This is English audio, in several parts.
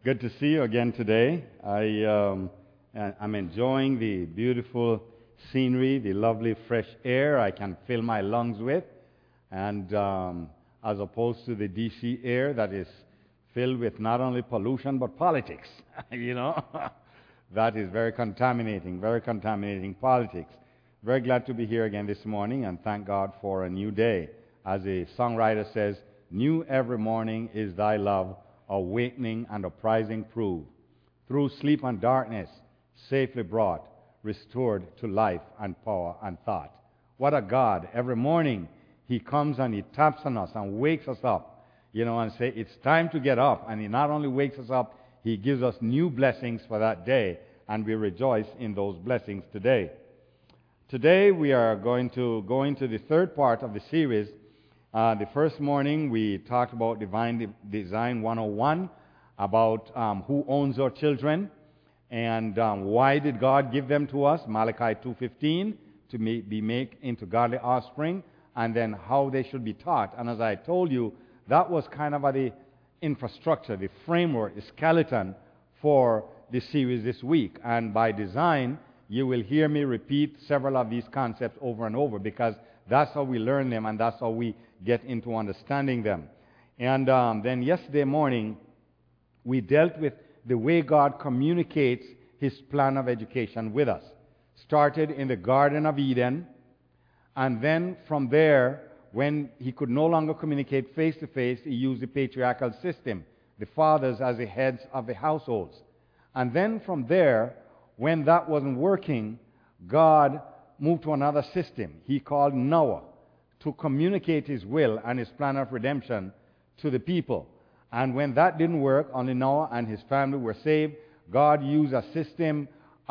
Good to see you again today. I'm enjoying the beautiful scenery, the lovely fresh air I can fill my lungs with, and as opposed to the DC air that is filled with not only pollution but politics. That is very contaminating politics. Very glad to be here again this morning, and thank God for a new day. As a songwriter says, new every morning is thy love, awakening and uprising prove. Through sleep and darkness, safely brought, restored to life and power and thought. What a God. Every morning, He comes and He taps on us and wakes us up, and say, it's time to get up. And He not only wakes us up, He gives us new blessings for that day, and we rejoice in those blessings today. Today, we are going to go into the third part of the series. The first morning, we talked about Divine Design 101, about who owns our children, and why did God give them to us, Malachi 2:15, to be made into godly offspring, and then how they should be taught. And as I told you, that was kind of the infrastructure, the framework, the skeleton for the series this week. And by design, you will hear me repeat several of these concepts over and over, because that's how we learn them, and that's how we get into understanding them. And then yesterday morning, we dealt with the way God communicates His plan of education with us. Started in the Garden of Eden, and then from there, when He could no longer communicate face to face, He used the patriarchal system, the fathers as the heads of the households. And then from there, when that wasn't working, God moved to another system. He called Noah to communicate His will and His plan of redemption to the people. And when that didn't work, only Noah and his family were saved. God used a system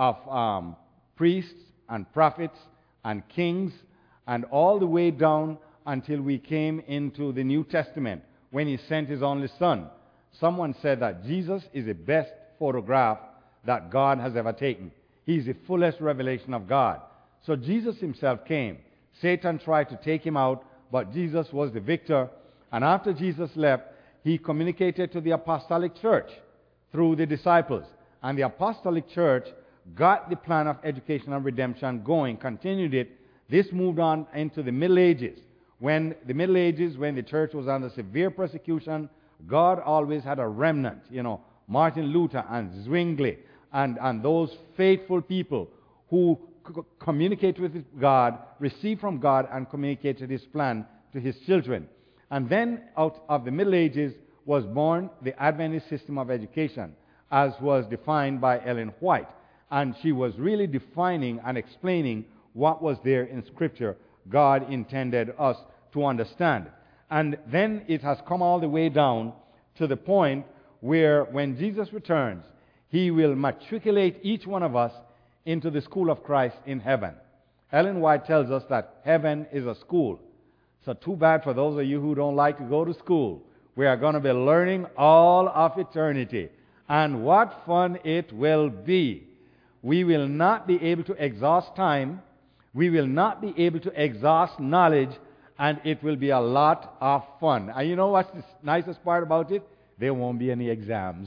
of priests and prophets and kings, and all the way down until we came into the New Testament, when He sent His only Son. Someone said that Jesus is the best photograph that God has ever taken. He's the fullest revelation of God. So Jesus Himself came. Satan tried to take Him out, but Jesus was the victor. And after Jesus left, He communicated to the apostolic church through the disciples. And the apostolic church got the plan of education and redemption going, continued it. This moved on into the Middle Ages. When the church was under severe persecution, God always had a remnant. Martin Luther and Zwingli and those faithful people who communicate with God, receive from God, and communicated His plan to His children. And then out of the Middle Ages was born the Adventist system of education, as was defined by Ellen White. And she was really defining and explaining what was there in Scripture God intended us to understand. And then it has come all the way down to the point where when Jesus returns, He will matriculate each one of us into the school of Christ in heaven. Ellen White tells us that heaven is a school. So too bad for those of you who don't like to go to school. We are going to be learning all of eternity. And what fun it will be. We will not be able to exhaust time. We will not be able to exhaust knowledge. And it will be a lot of fun. And you know what's the nicest part about it? There won't be any exams.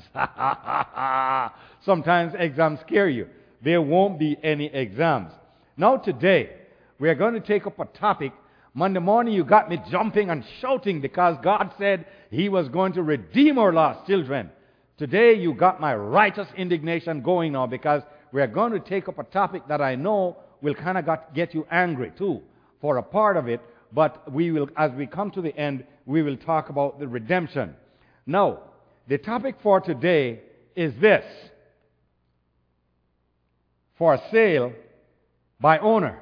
Sometimes exams scare you. There won't be any exams. Now today, we are going to take up a topic. Monday morning you got me jumping and shouting because God said He was going to redeem our lost children. Today you got my righteous indignation going now, because we are going to take up a topic that I know will kind of get you angry too for a part of it. But we will, as we come to the end, we will talk about the redemption. Now, the topic for today is this: for sale by owner.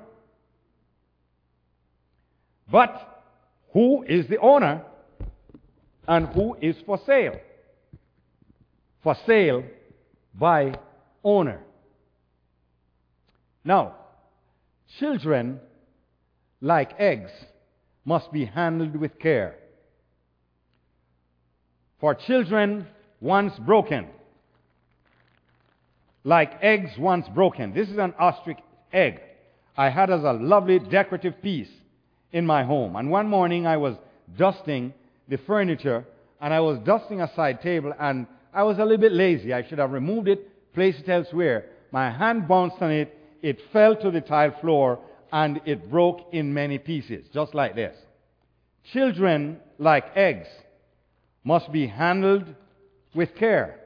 But who is the owner and who is for sale? For sale by owner. Now, children, like eggs, must be handled with care. For children once broken, like eggs once broken. This is an ostrich egg I had as a lovely decorative piece in my home. And one morning I was dusting the furniture and I was dusting a side table, and I was a little bit lazy. I should have removed it, placed it elsewhere. My hand bounced on it, it fell to the tile floor, and it broke in many pieces, just like this. Children, like eggs, must be handled with care.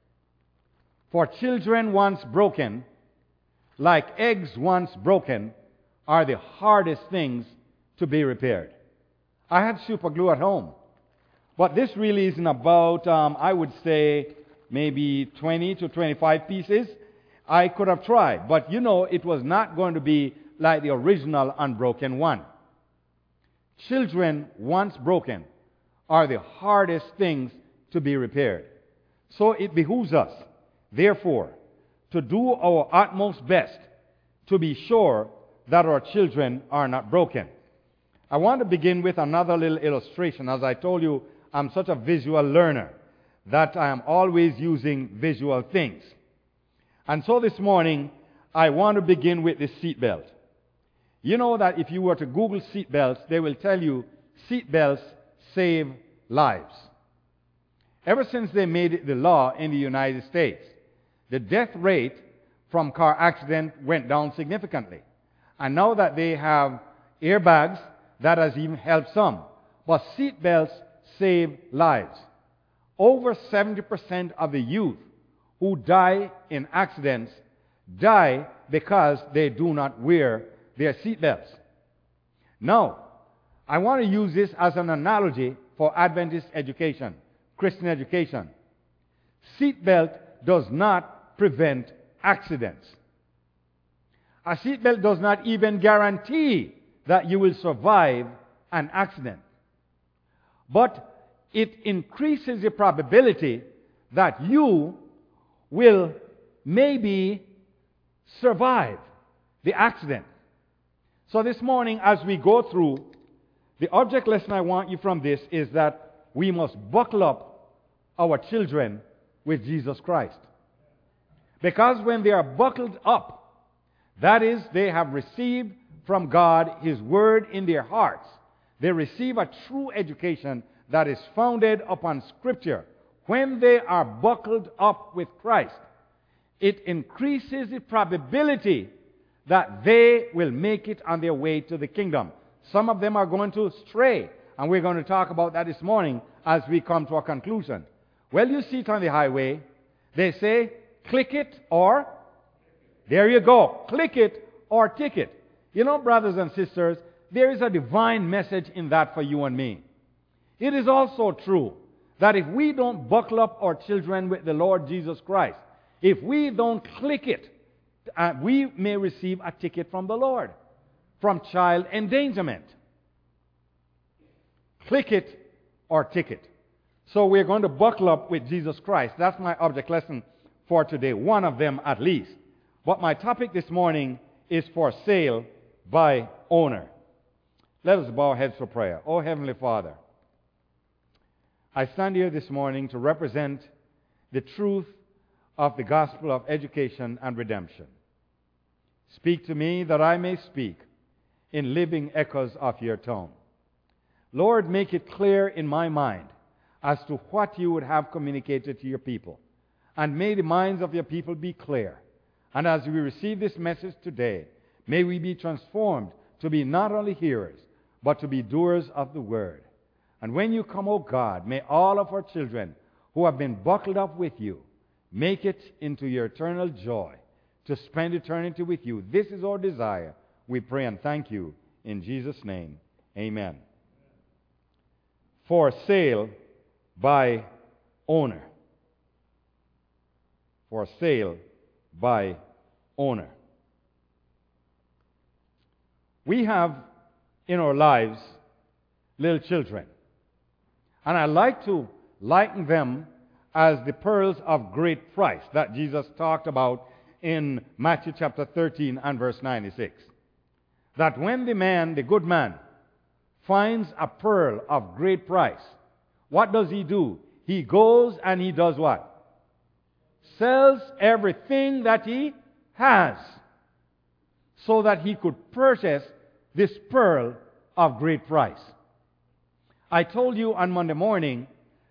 For children once broken, like eggs once broken, are the hardest things to be repaired. I had super glue at home, but this really isn't about, I would say, maybe 20 to 25 pieces. I could have tried, but it was not going to be like the original unbroken one. Children once broken are the hardest things to be repaired. So it behooves us, therefore, to do our utmost best to be sure that our children are not broken. I want to begin with another little illustration. As I told you, I'm such a visual learner that I am always using visual things. And so this morning, I want to begin with the seatbelt. You know that if you were to Google seatbelts, they will tell you seatbelts save lives. Ever since they made it the law in the United States, the death rate from car accident went down significantly. And now that they have airbags, that has even helped some. But seatbelts save lives. Over 70% of the youth who die in accidents die because they do not wear their seatbelts. Now, I want to use this as an analogy for Adventist education, Christian education. Seatbelt does not prevent accidents. A seatbelt does not even guarantee that you will survive an accident. But it increases the probability that you will maybe survive the accident. So this morning, as we go through, the object lesson I want you from this is that we must buckle up our children with Jesus Christ. Because when they are buckled up, that is, they have received from God His Word in their hearts. They receive a true education that is founded upon Scripture. When they are buckled up with Christ, it increases the probability that they will make it on their way to the kingdom. Some of them are going to stray, and we're going to talk about that this morning as we come to a conclusion. Well, you see it on the highway. They say, click it or, there you go, click it or ticket. You know, brothers and sisters, there is a divine message in that for you and me. It is also true that if we don't buckle up our children with the Lord Jesus Christ, if we don't click it, we may receive a ticket from the Lord, from child endangerment. Click it or ticket. So we're going to buckle up with Jesus Christ. That's my object lesson for today, one of them at least. But my topic this morning is for sale by owner. Let us bow our heads for prayer. Oh, Heavenly Father, I stand here this morning to represent the truth of the gospel of education and redemption. Speak to me that I may speak in living echoes of your tone. Lord, make it clear in my mind as to what you would have communicated to your people. And may the minds of your people be clear. And as we receive this message today, may we be transformed to be not only hearers, but to be doers of the word. And when you come, O God, may all of our children who have been buckled up with you make it into your eternal joy to spend eternity with you. This is our desire. We pray and thank you in Jesus' name. Amen. For sale by owner. For sale by owner. We have in our lives little children. And I like to liken them as the pearls of great price that Jesus talked about in Matthew chapter 13 and verse 96. That when the good man, finds a pearl of great price, what does he do? He goes and he does what? Sells everything that he has so that he could purchase this pearl of great price. I told you on Monday morning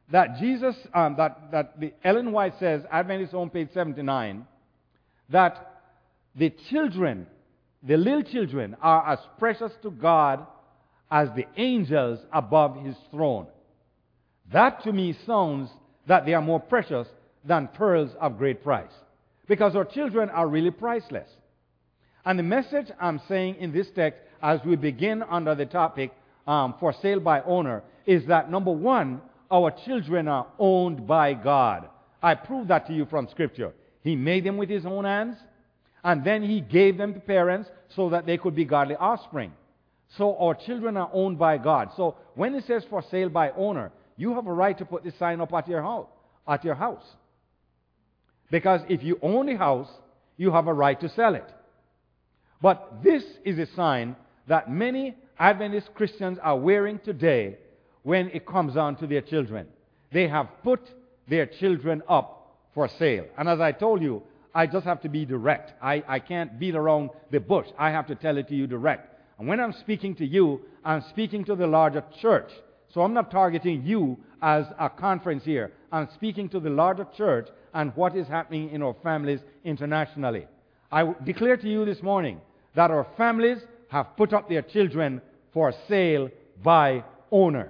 that Jesus, that the Ellen White says, Adventist Home, page 79, that the children, the little children, are as precious to God as the angels above his throne. That to me sounds that they are more precious than pearls of great price. Because our children are really priceless. And the message I'm saying in this text, as we begin under the topic, for sale by owner, is that number one, our children are owned by God. I proved that to you from Scripture. He made them with his own hands, and then he gave them to parents so that they could be godly offspring. So our children are owned by God. So when it says for sale by owner, you have a right to put this sign up at your house. Because if you own the house, you have a right to sell it. But this is a sign that many Adventist Christians are wearing today when it comes on to their children. They have put their children up for sale. And as I told you, I just have to be direct. I can't beat around the bush. I have to tell it to you direct. And when I'm speaking to you, I'm speaking to the larger church. So I'm not targeting you as a conference here. I'm speaking to the larger church and what is happening in our families internationally. I declare to you this morning that our families have put up their children for sale by owner.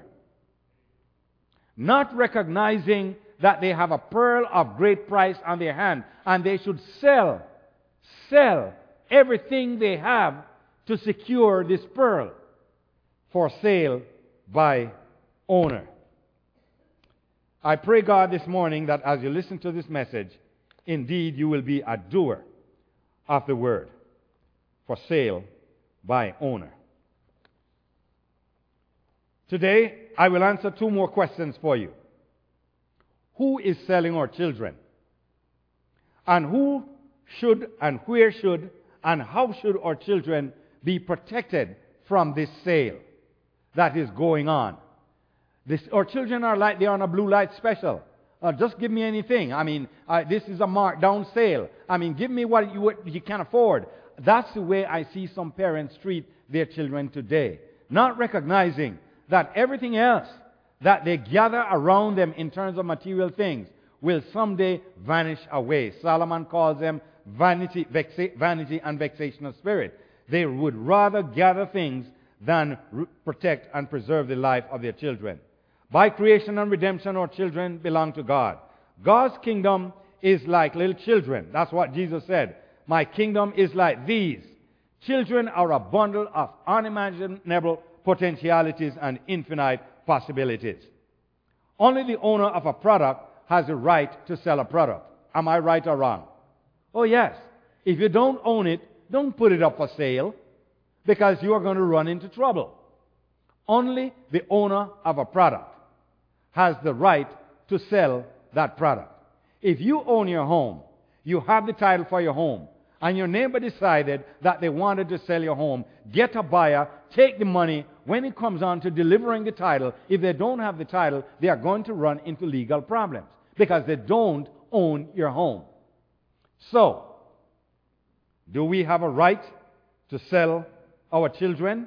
Not recognizing that they have a pearl of great price on their hand and they should sell everything they have to secure this pearl for sale by owner. I pray, God, this morning that as you listen to this message, indeed you will be a doer of the word. For sale by owner. Today, I will answer two more questions for you. Who is selling our children? And who should and where should and how should our children be protected from this sale that is going on? Our children are like they're on a blue light special. Just give me anything. I mean, this is a markdown sale. I mean, give me what you can afford. That's the way I see some parents treat their children today. Not recognizing that everything else that they gather around them in terms of material things will someday vanish away. Solomon calls them vanity and vexation of spirit. They would rather gather things than protect and preserve the life of their children. By creation and redemption, our children belong to God. God's kingdom is like little children. That's what Jesus said. My kingdom is like these. Children are a bundle of unimaginable potentialities and infinite possibilities. Only the owner of a product has the right to sell a product. Am I right or wrong? Oh yes. If you don't own it, don't put it up for sale because you are going to run into trouble. Only the owner of a product has the right to sell that product. If you own your home, you have the title for your home, and your neighbor decided that they wanted to sell your home, get a buyer, take the money. When it comes on to delivering the title, if they don't have the title, they are going to run into legal problems because they don't own your home. So, do we have a right to sell our children?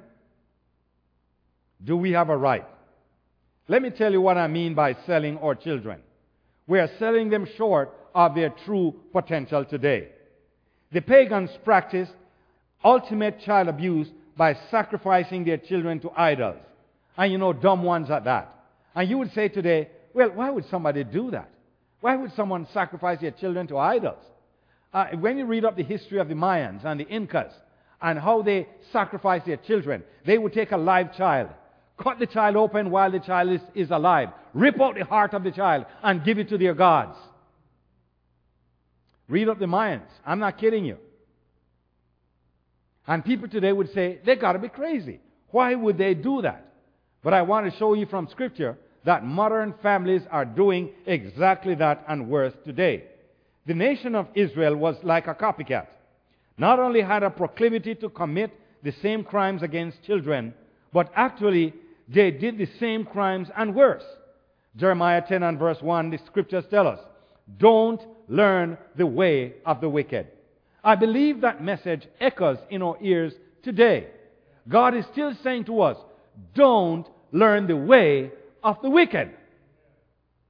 Do we have a right? Let me tell you what I mean by selling our children. We are selling them short of their true potential today. The pagans practiced ultimate child abuse by sacrificing their children to idols. And dumb ones at that. And you would say today, well, why would somebody do that? Why would someone sacrifice their children to idols? When you read up the history of the Mayans and the Incas and how they sacrificed their children, they would take a live child, cut the child open while the child is alive, rip out the heart of the child, and give it to their gods. Read up the Mayans. I'm not kidding you. And people today would say, they got to be crazy. Why would they do that? But I want to show you from Scripture that modern families are doing exactly that and worse today. The nation of Israel was like a copycat. Not only had a proclivity to commit the same crimes against children, but actually they did the same crimes and worse. Jeremiah 10 and verse 1, the Scriptures tell us, don't learn the way of the wicked. I believe that message echoes in our ears today. God is still saying to us, don't learn the way of the wicked.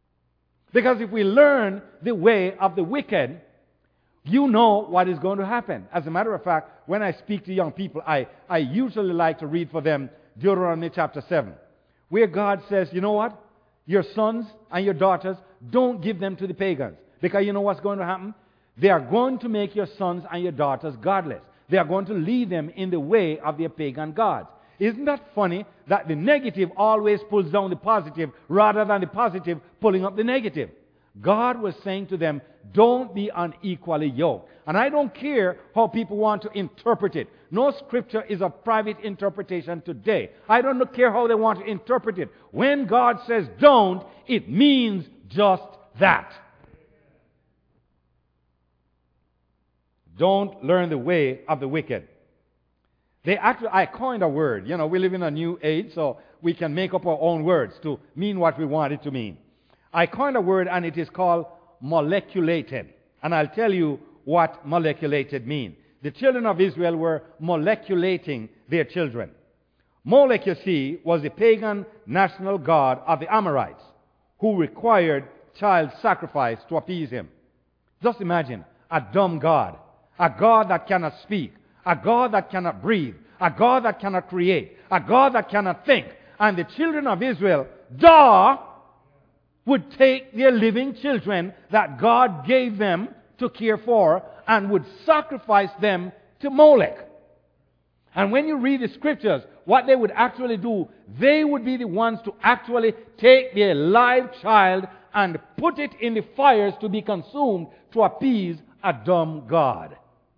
Because if we learn the way of the wicked, you know what is going to happen. As a matter of fact, when I speak to young people, I usually like to read for them Deuteronomy chapter 7, where God says, you know what? Your sons and your daughters, don't give them to the pagans. Because you know what's going to happen? They are going to make your sons and your daughters godless. They are going to lead them in the way of their pagan gods. Isn't that funny that the negative always pulls down the positive rather than the positive pulling up the negative? God was saying to them, don't be unequally yoked. And I don't care how people want to interpret it. No scripture is a private interpretation today. I don't care how they want to interpret it. When God says don't, it means just that. Don't learn the way of the wicked. I coined a word. You know, we live in a new age, so we can make up our own words to mean what we want it to mean. I coined a word, and it is called moleculated. And I'll tell you what moleculated means. The children of Israel were moleculating their children. Molech, you see, was the pagan national god of the Amorites, who required child sacrifice to appease him. Just imagine a dumb god, a god that cannot speak, a God that cannot breathe, a God that cannot create, a God that cannot think. And the children of Israel, would take their living children that God gave them to care for and would sacrifice them to Molech. And when you read the scriptures, what they would actually do, they would be the ones to actually take their live child and put it in the fires to be consumed to appease a dumb god.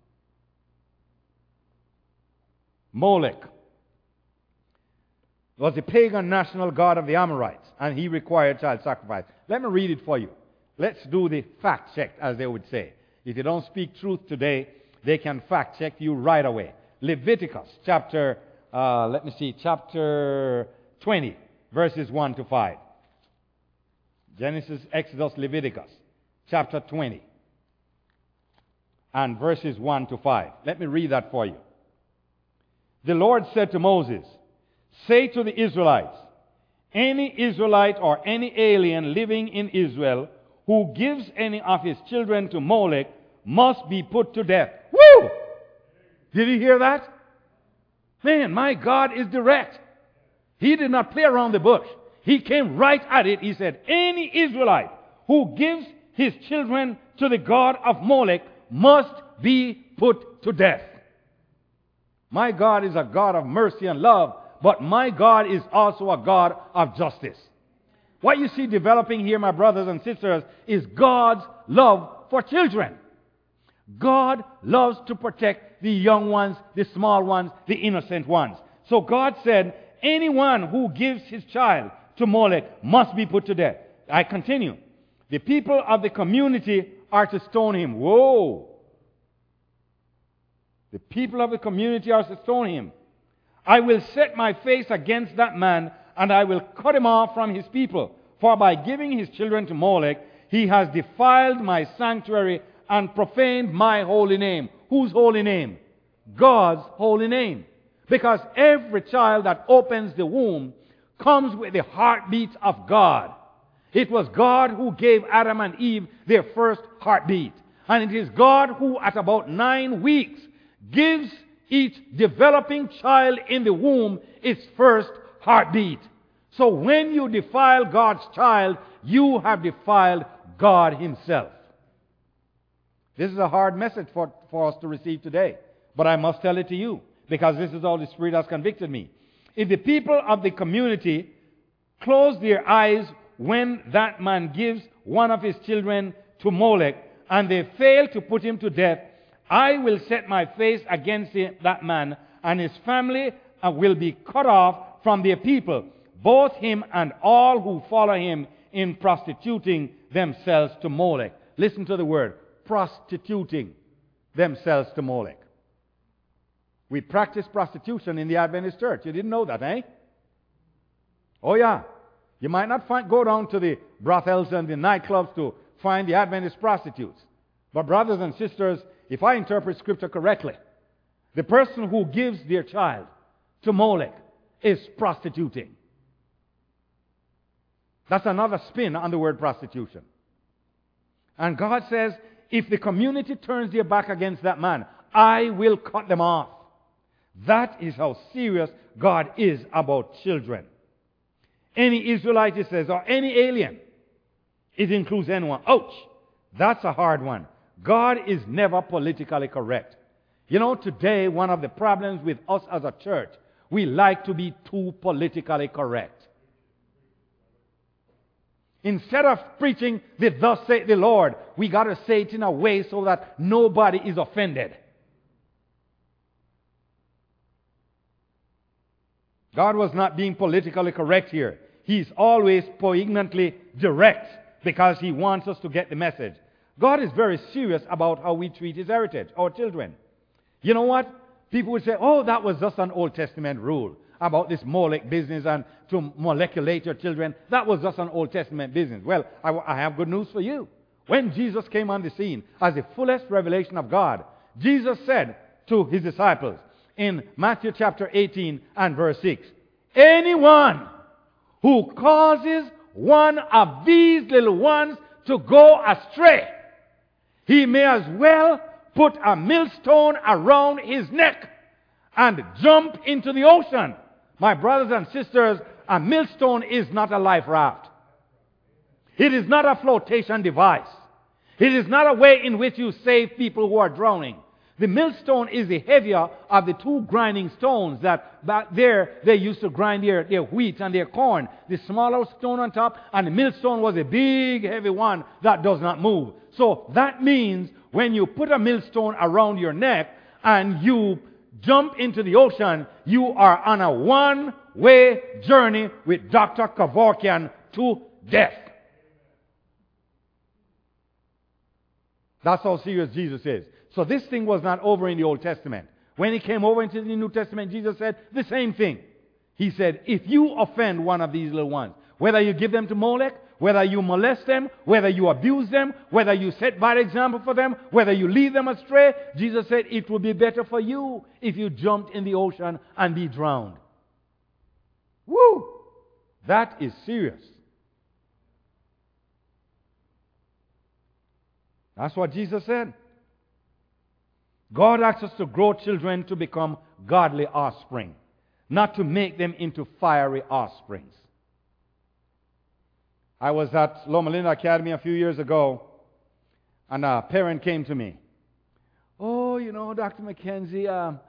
Molech was the pagan national god of the Amorites, and he required child sacrifice. Let me read it for you. Let's do the fact check, as they would say. If you don't speak truth today, they can fact check you right away. Leviticus chapter 20, verses 1 to 5. Genesis, Exodus, Leviticus, chapter 20, and verses 1 to 5. Let me read that for you. The Lord said to Moses, say to the Israelites, any Israelite or any alien living in Israel who gives any of his children to Molech must be put to death. Woo! Did you hear that? Man, my God is direct. He did not play around the bush. He came right at it. He said, any Israelite who gives his children to the god of Molech must be put to death. My God is a God of mercy and love, but my God is also a God of justice. What you see developing here, my brothers and sisters, is God's love for children. God loves to protect the young ones, the small ones, the innocent ones. So God said, anyone who gives his child to Molech must be put to death. I continue. The people of the community are to stone him. Whoa! The people of the community are to stone him. I will set my face against that man, and I will cut him off from his people. For by giving his children to Molech, he has defiled my sanctuary and profaned my holy name. Whose holy name? God's holy name. Because every child that opens the womb comes with the heartbeat of God. It was God who gave Adam and Eve their first heartbeat. And it is God who, at about 9 weeks, gives each developing child in the womb its first heartbeat. So when you defile God's child, you have defiled God himself. This is a hard message for us to receive today. But I must tell it to you, because this is how the Spirit has convicted me. If the people of the community close their eyes when that man gives one of his children to Molech, and they fail to put him to death, I will set my face against that man, and his family will be cut off from their people, both him and all who follow him in prostituting themselves to Molech. Listen to the word, prostituting themselves to Molech. We practice prostitution in the Adventist church. You didn't know that, eh? Oh yeah. You might not go down to the brothels and the nightclubs to find the Adventist prostitutes. But brothers and sisters, if I interpret Scripture correctly, the person who gives their child to Molech is prostituting. That's another spin on the word prostitution. And God says, if the community turns their back against that man, I will cut them off. That is how serious God is about children. Any Israelite, he says, or any alien, it includes anyone. Ouch! That's a hard one. God is never politically correct. You know, today, one of the problems with us as a church, we like to be too politically correct. Instead of preaching the thus saith the Lord, we got to say it in a way so that nobody is offended. God was not being politically correct here. He's always poignantly direct because he wants us to get the message. God is very serious about how we treat his heritage, our children. You know what? People would say, oh, that was just an Old Testament rule about this Molech business and to moleculate your children. That was just an Old Testament business. Well, I have good news for you. When Jesus came on the scene as the fullest revelation of God, Jesus said to his disciples in Matthew chapter 18 and verse 6, anyone who causes one of these little ones to go astray, he may as well put a millstone around his neck and jump into the ocean. My brothers and sisters, a millstone is not a life raft. It is not a flotation device. It is not a way in which you save people who are drowning. The millstone is the heavier of the two grinding stones that back there they used to grind their wheat and their corn. The smaller stone on top, and the millstone was a big heavy one that does not move. So that means when you put a millstone around your neck and you jump into the ocean, you are on a one-way journey with Dr. Kevorkian to death. That's how serious Jesus is. So this thing was not over in the Old Testament. When he came over into the New Testament, Jesus said the same thing. He said, if you offend one of these little ones, whether you give them to Molech, whether you molest them, whether you abuse them, whether you set bad example for them, whether you lead them astray, Jesus said it would be better for you if you jumped in the ocean and be drowned. Woo! That is serious. That's what Jesus said. God asks us to grow children to become godly offspring, not to make them into fiery offsprings. I was at Loma Linda Academy a few years ago, and a parent came to me. Oh, you know, Dr. McKenzie,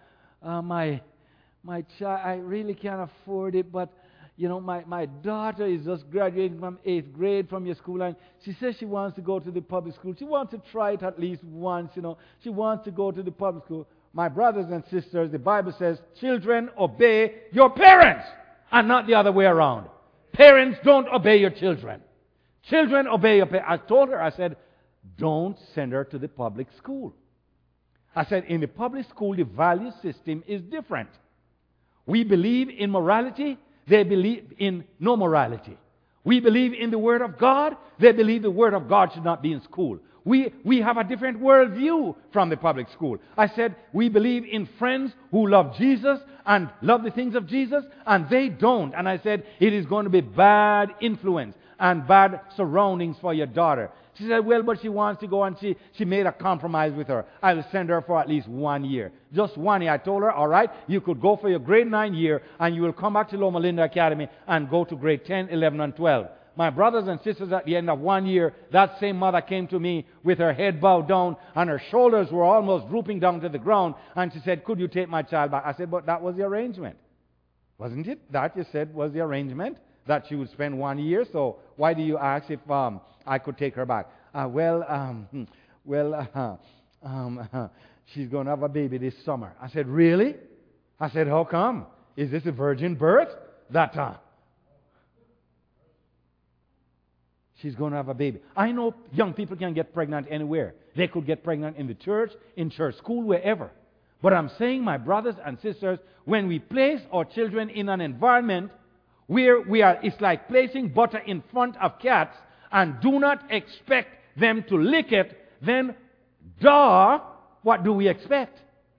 my child, I really can't afford it, but you know, my daughter is just graduating from 8th grade from your school, and she says she wants to go to the public school. She wants to try it at least once, you know. She wants to go to the public school. My brothers and sisters, the Bible says, children, obey your parents, and not the other way around. Parents, don't obey your children. Children, obey your parents. I told her, I said, don't send her to the public school. I said, in the public school, the value system is different. We believe in morality. They believe in no morality. We believe in the Word of God. They believe the Word of God should not be in school. We have a different worldview from the public school. I said, we believe in friends who love Jesus and love the things of Jesus, and they don't. And I said, it is going to be bad influence and bad surroundings for your daughter. She said, well, but she wants to go, and she made a compromise with her. I'll send her for at least 1 year. Just 1 year. I told her, all right, you could go for your grade 9 year, and you will come back to Loma Linda Academy and go to grade 10, 11, and 12. My brothers and sisters, at the end of 1 year, that same mother came to me with her head bowed down, and her shoulders were almost drooping down to the ground, and she said, could you take my child back? I said, but that was the arrangement. Wasn't it? That you said was the arrangement, that she would spend 1 year, so why do you ask if I could take her back? She's going to have a baby this summer. I said, really? I said, how come? Is this a virgin birth? She's going to have a baby. I know young people can get pregnant anywhere. They could get pregnant in the church, in church school, wherever. But I'm saying, my brothers and sisters, when we place our children in an environment where it's like placing butter in front of cats and do not expect them to lick it, then, what do we expect?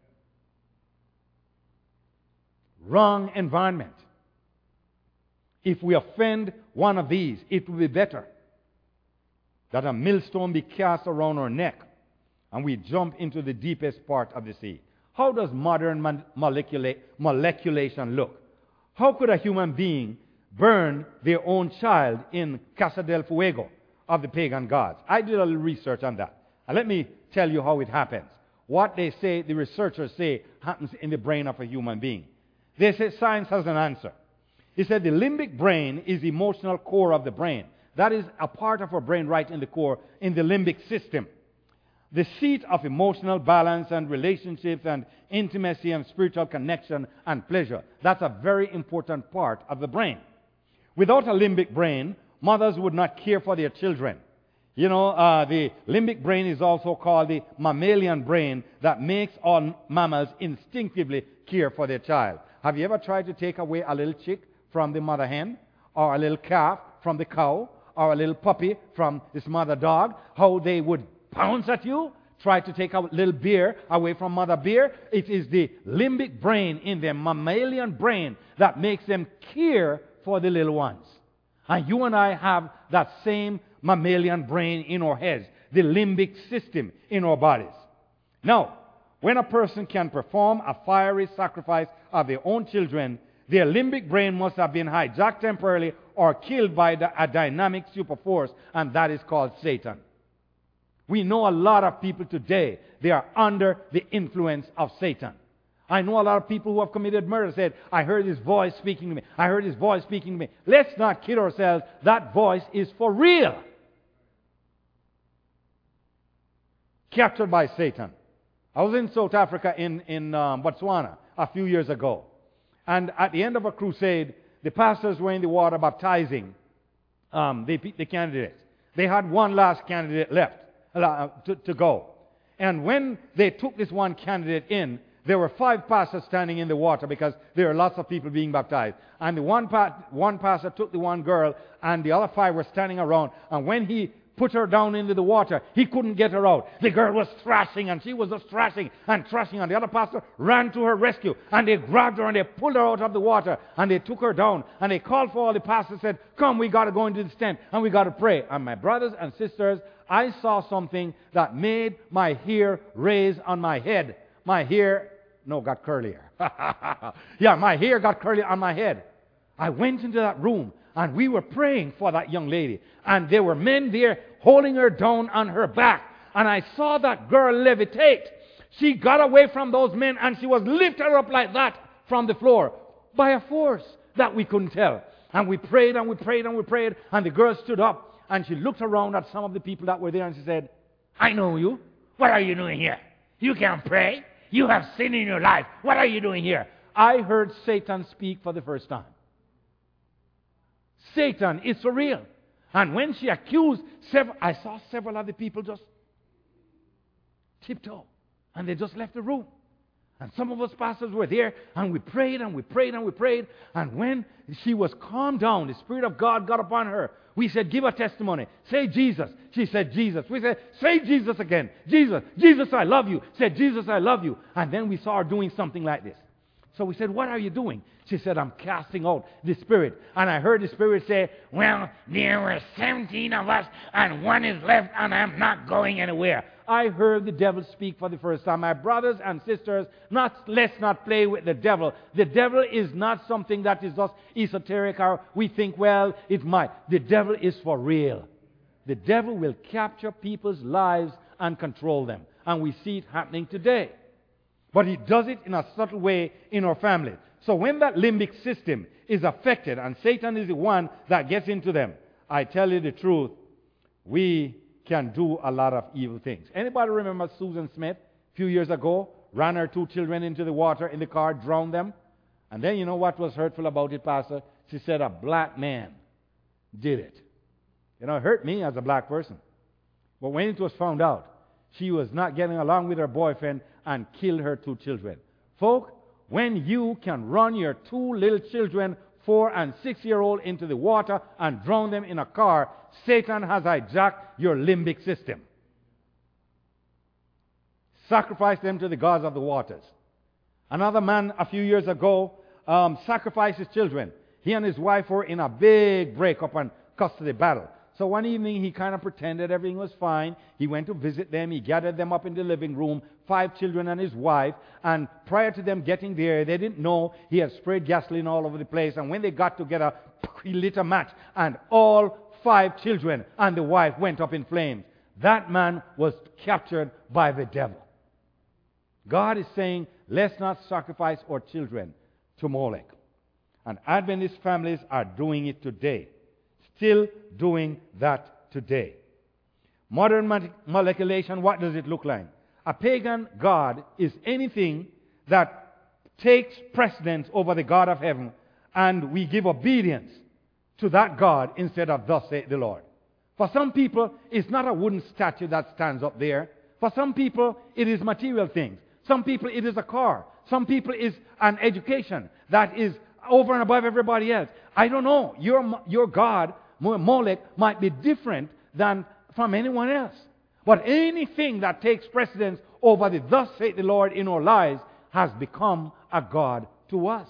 Wrong environment. If we offend one of these, it will be better that a millstone be cast around our neck, and we jump into the deepest part of the sea. How does modern moleculation look? How could a human being burn their own child in Casa del Fuego of the pagan gods? I did a little research on that. And let me tell you how it happens. What they say, the researchers say, happens in the brain of a human being. They say science has an answer. He said the limbic brain is the emotional core of the brain. That is a part of our brain right in the core, in the limbic system. The seat of emotional balance and relationships and intimacy and spiritual connection and pleasure. That's a very important part of the brain. Without a limbic brain, mothers would not care for their children. You know, the limbic brain is also called the mammalian brain that makes all mammals instinctively care for their child. Have you ever tried to take away a little chick from the mother hen, or a little calf from the cow, or a little puppy from this mother dog? How they would pounce at you, try to take a little bear away from mother bear. It is the limbic brain in their mammalian brain that makes them care for the little ones. And you and I have that same mammalian brain in our heads, the limbic system in our bodies. Now, when a person can perform a fiery sacrifice of their own children, their limbic brain must have been hijacked temporarily or killed by a dynamic superforce, and that is called Satan. We know a lot of people today, they are under the influence of Satan. I know a lot of people who have committed murder said, I heard his voice speaking to me. I heard his voice speaking to me. Let's not kid ourselves. That voice is for real. Captured by Satan. I was in South Africa in Botswana a few years ago. And at the end of a crusade, the pastors were in the water baptizing the candidates. They had one last candidate left to go. And when they took this one candidate in, there were 5 pastors standing in the water because there are lots of people being baptized. And the one pastor took the one girl, and the other 5 were standing around. And when he put her down into the water, he couldn't get her out. The girl was thrashing, and she was just thrashing and thrashing. And the other pastor ran to her rescue, and they grabbed her and they pulled her out of the water, and they took her down. And they called for all the pastors, said, "Come, we got to go into this tent, and we got to pray." And my brothers and sisters, I saw something that made my hair raise on my head. My hair got curlier. Yeah, my hair got curly on my head. I went into that room, and we were praying for that young lady. And there were men there holding her down on her back. And I saw that girl levitate. She got away from those men, and she was lifted up like that from the floor by a force that we couldn't tell. And we prayed, and we prayed, and we prayed. And the girl stood up, and she looked around at some of the people that were there, and she said, "I know you. What are you doing here? You can't pray. You have sin in your life. What are you doing here?" I heard Satan speak for the first time. Satan is for real. And when she accused I saw several of the people just tiptoe. And they just left the room. And some of us pastors were there, and we prayed, and we prayed, and we prayed. And when she was calmed down, the Spirit of God got upon her. We said, "Give a testimony. Say Jesus." She said, "Jesus." We said, "Say Jesus again. Jesus. Jesus, I love you." Said, "Jesus, I love you." And then we saw her doing something like this. So we said, "What are you doing?" She said, "I'm casting out the spirit." And I heard the Spirit say, "Well, there were 17 of us, and one is left, and I'm not going anywhere." I heard the devil speak for the first time. My brothers and sisters, let's not play with the devil. The devil is not something that is just esoteric, or we think, well, it might. The devil is for real. The devil will capture people's lives and control them. And we see it happening today. But he does it in a subtle way in our families. So when that limbic system is affected, and Satan is the one that gets into them, I tell you the truth, we can do a lot of evil things. Anybody remember Susan Smith a few years ago? Ran her 2 children into the water in the car, drowned them. And then you know what was hurtful about it, Pastor? She said a black man did it. You know, it hurt me as a black person. But when it was found out, she was not getting along with her boyfriend and killed her 2 children. Folk, when you can run your 2 little children, 4 and 6-year-old, into the water and drown them in a car, Satan has hijacked your limbic system. Sacrifice them to the gods of the waters. Another man a few years ago sacrificed his children. He and his wife were in a big breakup and custody battle. So one evening he kind of pretended everything was fine. He went to visit them. He gathered them up in the living room, 5 children and his wife. And prior to them getting there, they didn't know he had sprayed gasoline all over the place. And when they got together, he lit a match. And all 5 children and the wife went up in flames. That man was captured by the devil. God is saying, let's not sacrifice our children to Molech. And Adventist families are doing it today. Still doing that today. Modern moleculation, what does it look like? A pagan god is anything that takes precedence over the God of heaven, and we give obedience to that God instead of thus saith the Lord. For some people, it's not a wooden statue that stands up there. For some people, it is material things. Some people, it is a car. Some people, it is an education that is over and above everybody else. I don't know. Your God, Molech, might be different than from anyone else. But anything that takes precedence over the thus saith the Lord in our lives has become a God to us.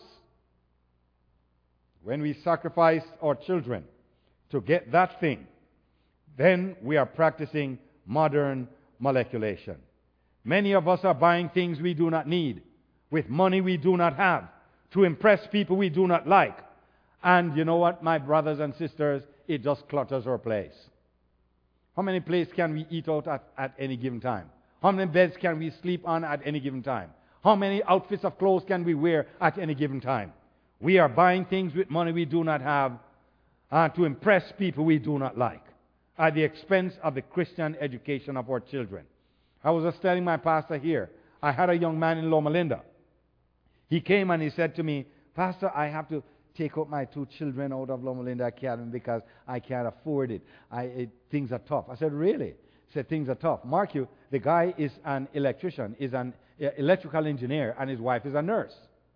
When we sacrifice our children to get that thing, then we are practicing modern moleculation. Many of us are buying things we do not need, with money we do not have, to impress people we do not like. And you know what, my brothers and sisters, it just clutters our place. How many plates can we eat out at any given time? How many beds can we sleep on at any given time? How many outfits of clothes can we wear at any given time? We are buying things with money we do not have to impress people we do not like, at the expense of the Christian education of our children. I was just telling my pastor here, I had a young man in Loma Linda. He came and he said to me, Pastor, I have to take out my 2 children out of Loma Linda Academy because I can't afford it. Things are tough. I said, really? He said, things are tough. Mark you, the guy is an electrician, is an electrical engineer, and his wife is a nurse.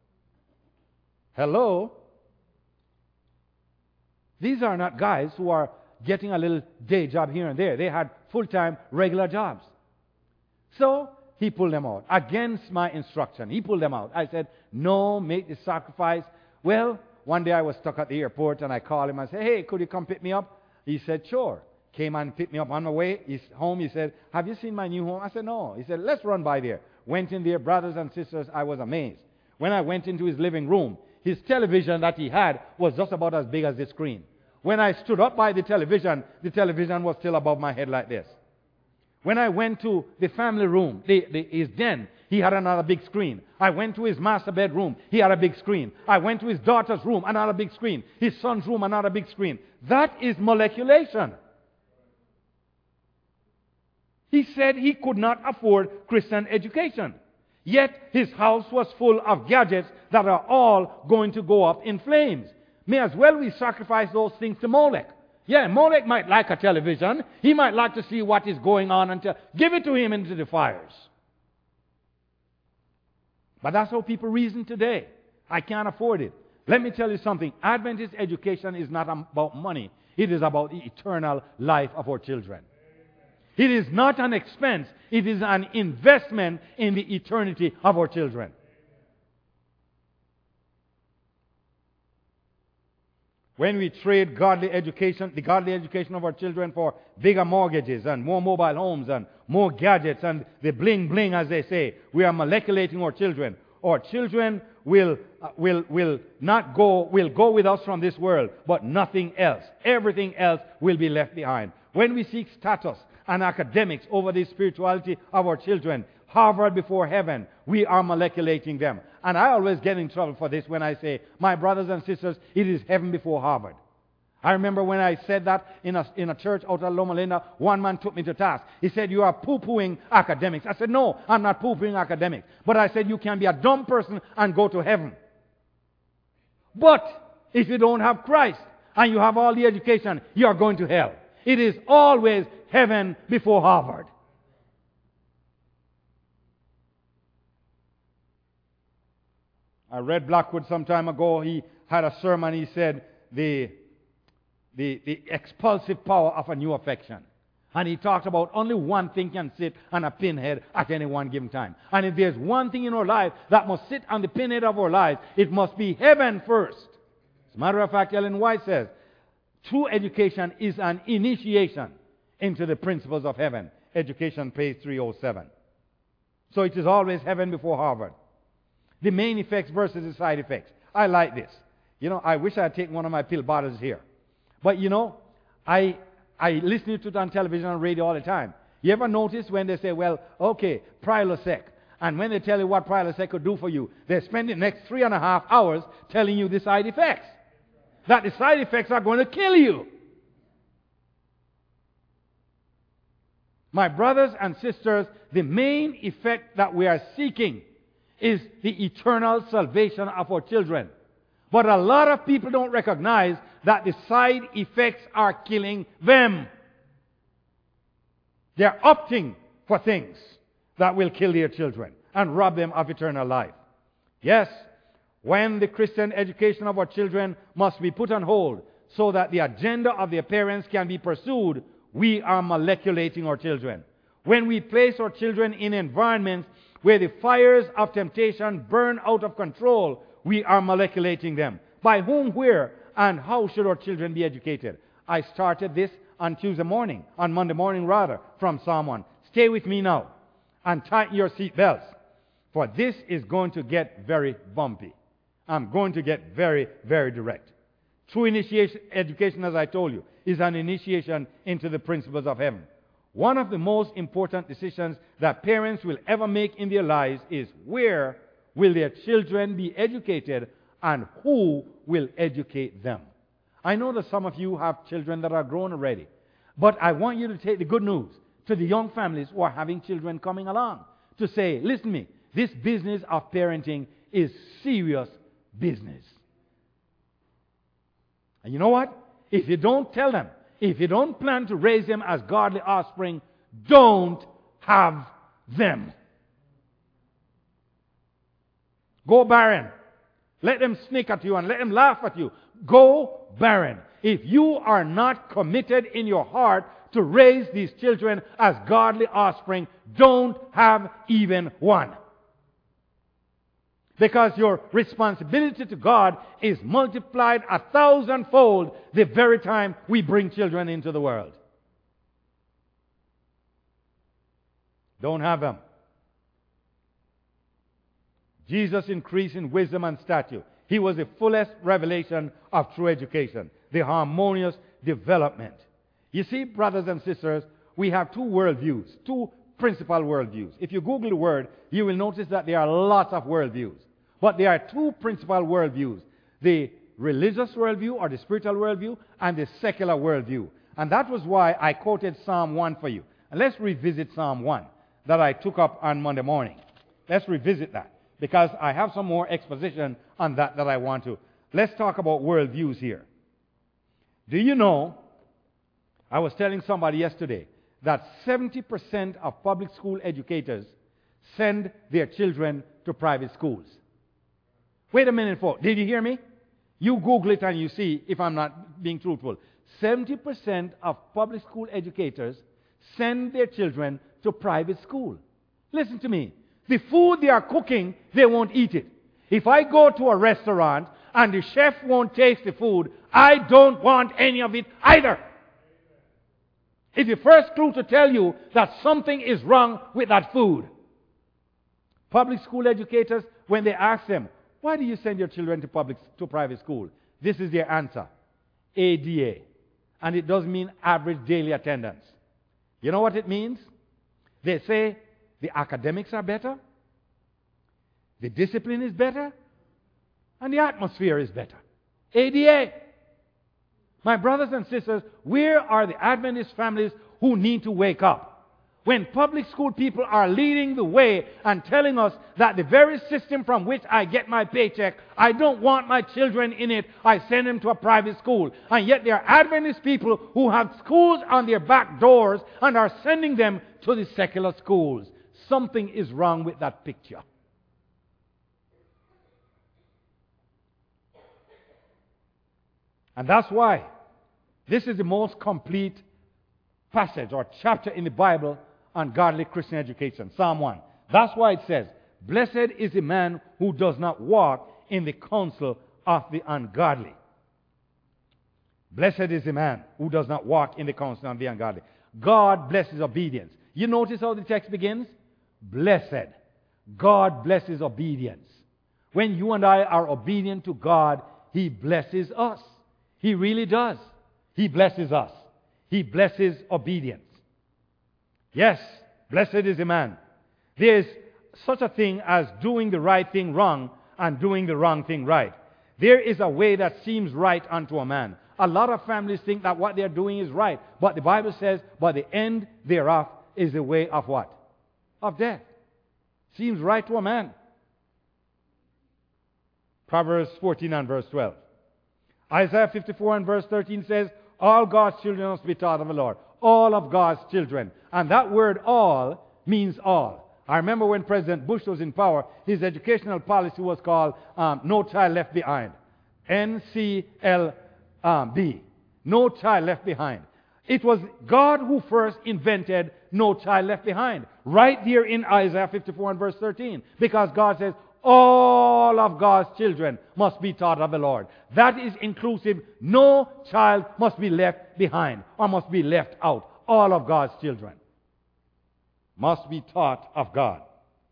Hello? These are not guys who are getting a little day job here and there. They had full-time, regular jobs. So he pulled them out. Against my instruction, he pulled them out. I said, no, make the sacrifice. Well, one day I was stuck at the airport and I called him and said, hey, could you come pick me up? He said, sure. Came and picked me up on my way home. He said, have you seen my new home? I said, no. He said, let's run by there. Went in there, brothers and sisters, I was amazed. When I went into his living room, his television that he had was just about as big as this screen. When I stood up by the television was still above my head like this. When I went to the family room, his den, he had another big screen. I went to his master bedroom, he had a big screen. I went to his daughter's room, another big screen. His son's room, another big screen. That is moleculation. He said he could not afford Christian education. Yet his house was full of gadgets that are all going to go up in flames. May as well we sacrifice those things to Molech. Yeah, Molech might like a television. He might like to see what is going on and to give it to him into the fires. But that's how people reason today. I can't afford it. Let me tell you something. Adventist education is not about money. It is about the eternal life of our children. It is not an expense. It is an investment in the eternity of our children. When we trade godly education, the godly education of our children for bigger mortgages and more mobile homes and more gadgets and the bling bling, as they say, we are moleculating our children. Our children will go with us from this world, but nothing else. Everything else will be left behind. When we seek status and academics over the spirituality of our children, Harvard before heaven, we are moleculating them. And I always get in trouble for this when I say, my brothers and sisters, it is heaven before Harvard. I remember when I said that in a church out of Loma Linda, one man took me to task. He said, you are poo-pooing academics. I said, no, I'm not poo-pooing academics. But I said, you can be a dumb person and go to heaven. But if you don't have Christ and you have all the education, you are going to hell. It is always heaven before Harvard. I read Blackwood some time ago. He had a sermon. He said the expulsive power of a new affection. And he talked about only one thing can sit on a pinhead at any one given time. And if there's one thing in our life that must sit on the pinhead of our lives, it must be heaven first. As a matter of fact, Ellen White says, True education is an initiation into the principles of heaven. Education, page 307. So it is always heaven before Harvard. The main effects versus the side effects. I like this. I wish I had taken one of my pill bottles here. But I listen to it on television and radio all the time. You ever notice when they say, well, okay, Prilosec. And when they tell you what Prilosec could do for you, they spend the next 3.5 hours telling you the side effects. That the side effects are going to kill you. My brothers and sisters, the main effect that we are seeking is the eternal salvation of our children. But a lot of people don't recognize that the side effects are killing them. They're opting for things that will kill their children and rob them of eternal life. Yes, when the Christian education of our children must be put on hold so that the agenda of their parents can be pursued, we are moleculating our children. When we place our children in environments where the fires of temptation burn out of control, we are moleculating them. By whom, where, and how should our children be educated? I started this on Monday morning rather, from Psalm 1. Stay with me now and tighten your seat belts, for this is going to get very bumpy. I'm going to get very, very direct. True initiation education, as I told you, is an initiation into the principles of heaven. One of the most important decisions that parents will ever make in their lives is where will their children be educated and who will educate them. I know that some of you have children that are grown already, but I want you to take the good news to the young families who are having children coming along to say, listen to me, this business of parenting is serious business. And you know what? If you don't tell them, if you don't plan to raise them as godly offspring, don't have them. Go barren. Let them snick at you and let them laugh at you. Go barren. If you are not committed in your heart to raise these children as godly offspring, don't have even one. Because your responsibility to God is multiplied 1,000-fold the very time we bring children into the world. Don't have them. Jesus increased in wisdom and stature. He was the fullest revelation of true education, the harmonious development. You see, brothers and sisters, we have two worldviews, two principal worldviews. If you Google the word, you will notice that there are lots of worldviews. But there are two principal worldviews, the religious worldview or the spiritual worldview and the secular worldview. And that was why I quoted Psalm 1 for you. And let's revisit Psalm 1 that I took up on Monday morning. Let's revisit that because I have some more exposition on that I want to. Let's talk about worldviews here. Do you know, I was telling somebody yesterday that 70% of public school educators send their children to private schools. Wait a minute, folks. Did you hear me? You Google it and you see if I'm not being truthful. 70% of public school educators send their children to private school. Listen to me. The food they are cooking, they won't eat it. If I go to a restaurant and the chef won't taste the food, I don't want any of it either. It's the first clue to tell you that something is wrong with that food. Public school educators, when they ask them, why do you send your children to private school? This is their answer. ADA. And it does mean average daily attendance. You know what it means? They say the academics are better, the discipline is better, and the atmosphere is better. ADA. My brothers and sisters, where are the Adventist families who need to wake up? When public school people are leading the way and telling us that the very system from which I get my paycheck, I don't want my children in it, I send them to a private school. And yet there are Adventist people who have schools on their back doors and are sending them to the secular schools. Something is wrong with that picture. And that's why this is the most complete passage or chapter in the Bible on godly Christian education. Psalm 1. That's why it says, blessed is the man who does not walk in the counsel of the ungodly. Blessed is the man who does not walk in the counsel of the ungodly. God blesses obedience. You notice how the text begins? Blessed. God blesses obedience. When you and I are obedient to God, He blesses us. He really does. He blesses us. He blesses obedience. Yes, blessed is the man. There is such a thing as doing the right thing wrong and doing the wrong thing right. There is a way that seems right unto a man. A lot of families think that what they're doing is right. But the Bible says, but the end thereof is the way of what? Of death. Seems right to a man. Proverbs 14 and verse 12. Isaiah 54 and verse 13 says, all God's children must be taught of the Lord. All of God's children. And that word all means all. I remember when President Bush was in power, his educational policy was called No Child Left Behind. NCLB. No Child Left Behind. It was God who first invented No Child Left Behind. Right there in Isaiah 54 and verse 13. Because God says, all of God's children must be taught of the Lord. That is inclusive. No child must be left behind or must be left out. All of God's children must be taught of God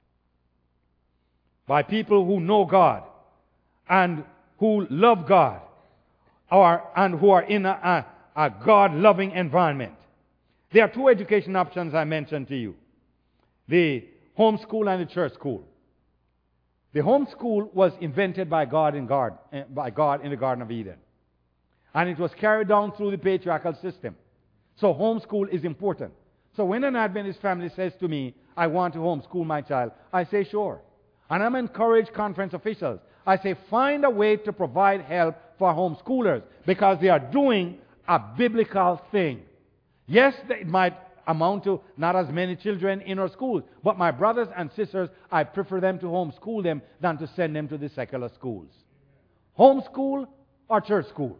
by people who know God and who love God and who are in a God-loving environment. There are two education options I mentioned to you. The home school and the church school. The home school was invented by God in the Garden of Eden. And it was carried down through the patriarchal system. So homeschool is important. So when an Adventist family says to me, I want to homeschool my child, I say sure. And I'm encouraged conference officials. I say find a way to provide help for homeschoolers because they are doing a biblical thing. Yes, it might amount to not as many children in our schools, but my brothers and sisters, I prefer them to homeschool them than to send them to the secular schools. Homeschool or church school?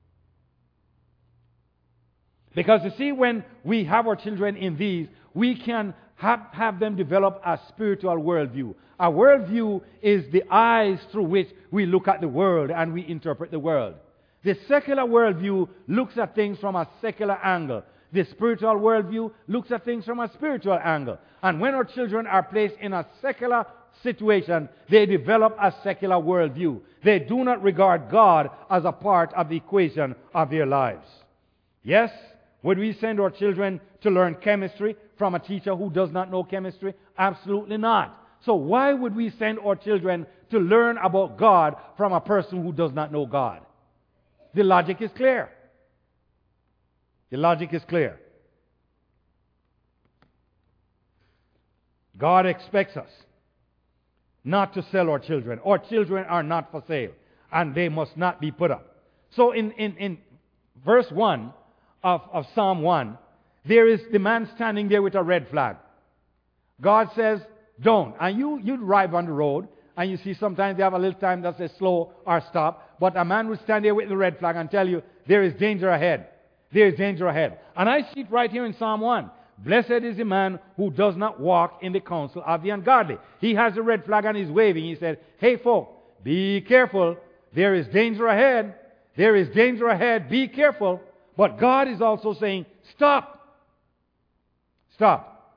Because you see, when we have our children in these, we can have them develop a spiritual worldview. A worldview is the eyes through which we look at the world and we interpret the world. The secular worldview looks at things from a secular angle. The spiritual worldview looks at things from a spiritual angle. And when our children are placed in a secular situation, they develop a secular worldview. They do not regard God as a part of the equation of their lives. Yes, would we send our children to learn chemistry from a teacher who does not know chemistry? Absolutely not. So why would we send our children to learn about God from a person who does not know God? The logic is clear. The logic is clear. God expects us not to sell our children. Our children are not for sale, and they must not be put up. So in verse 1 of Psalm 1, there is the man standing there with a red flag. God says, don't. And you drive on the road, and you see sometimes they have a little time that says slow or stop, but a man will stand there with the red flag and tell you, there is danger ahead. There is danger ahead. And I see it right here in Psalm 1. Blessed is the man who does not walk in the counsel of the ungodly. He has a red flag and he's waving. He said, hey folk, be careful. There is danger ahead. There is danger ahead. Be careful. But God is also saying, stop. Stop.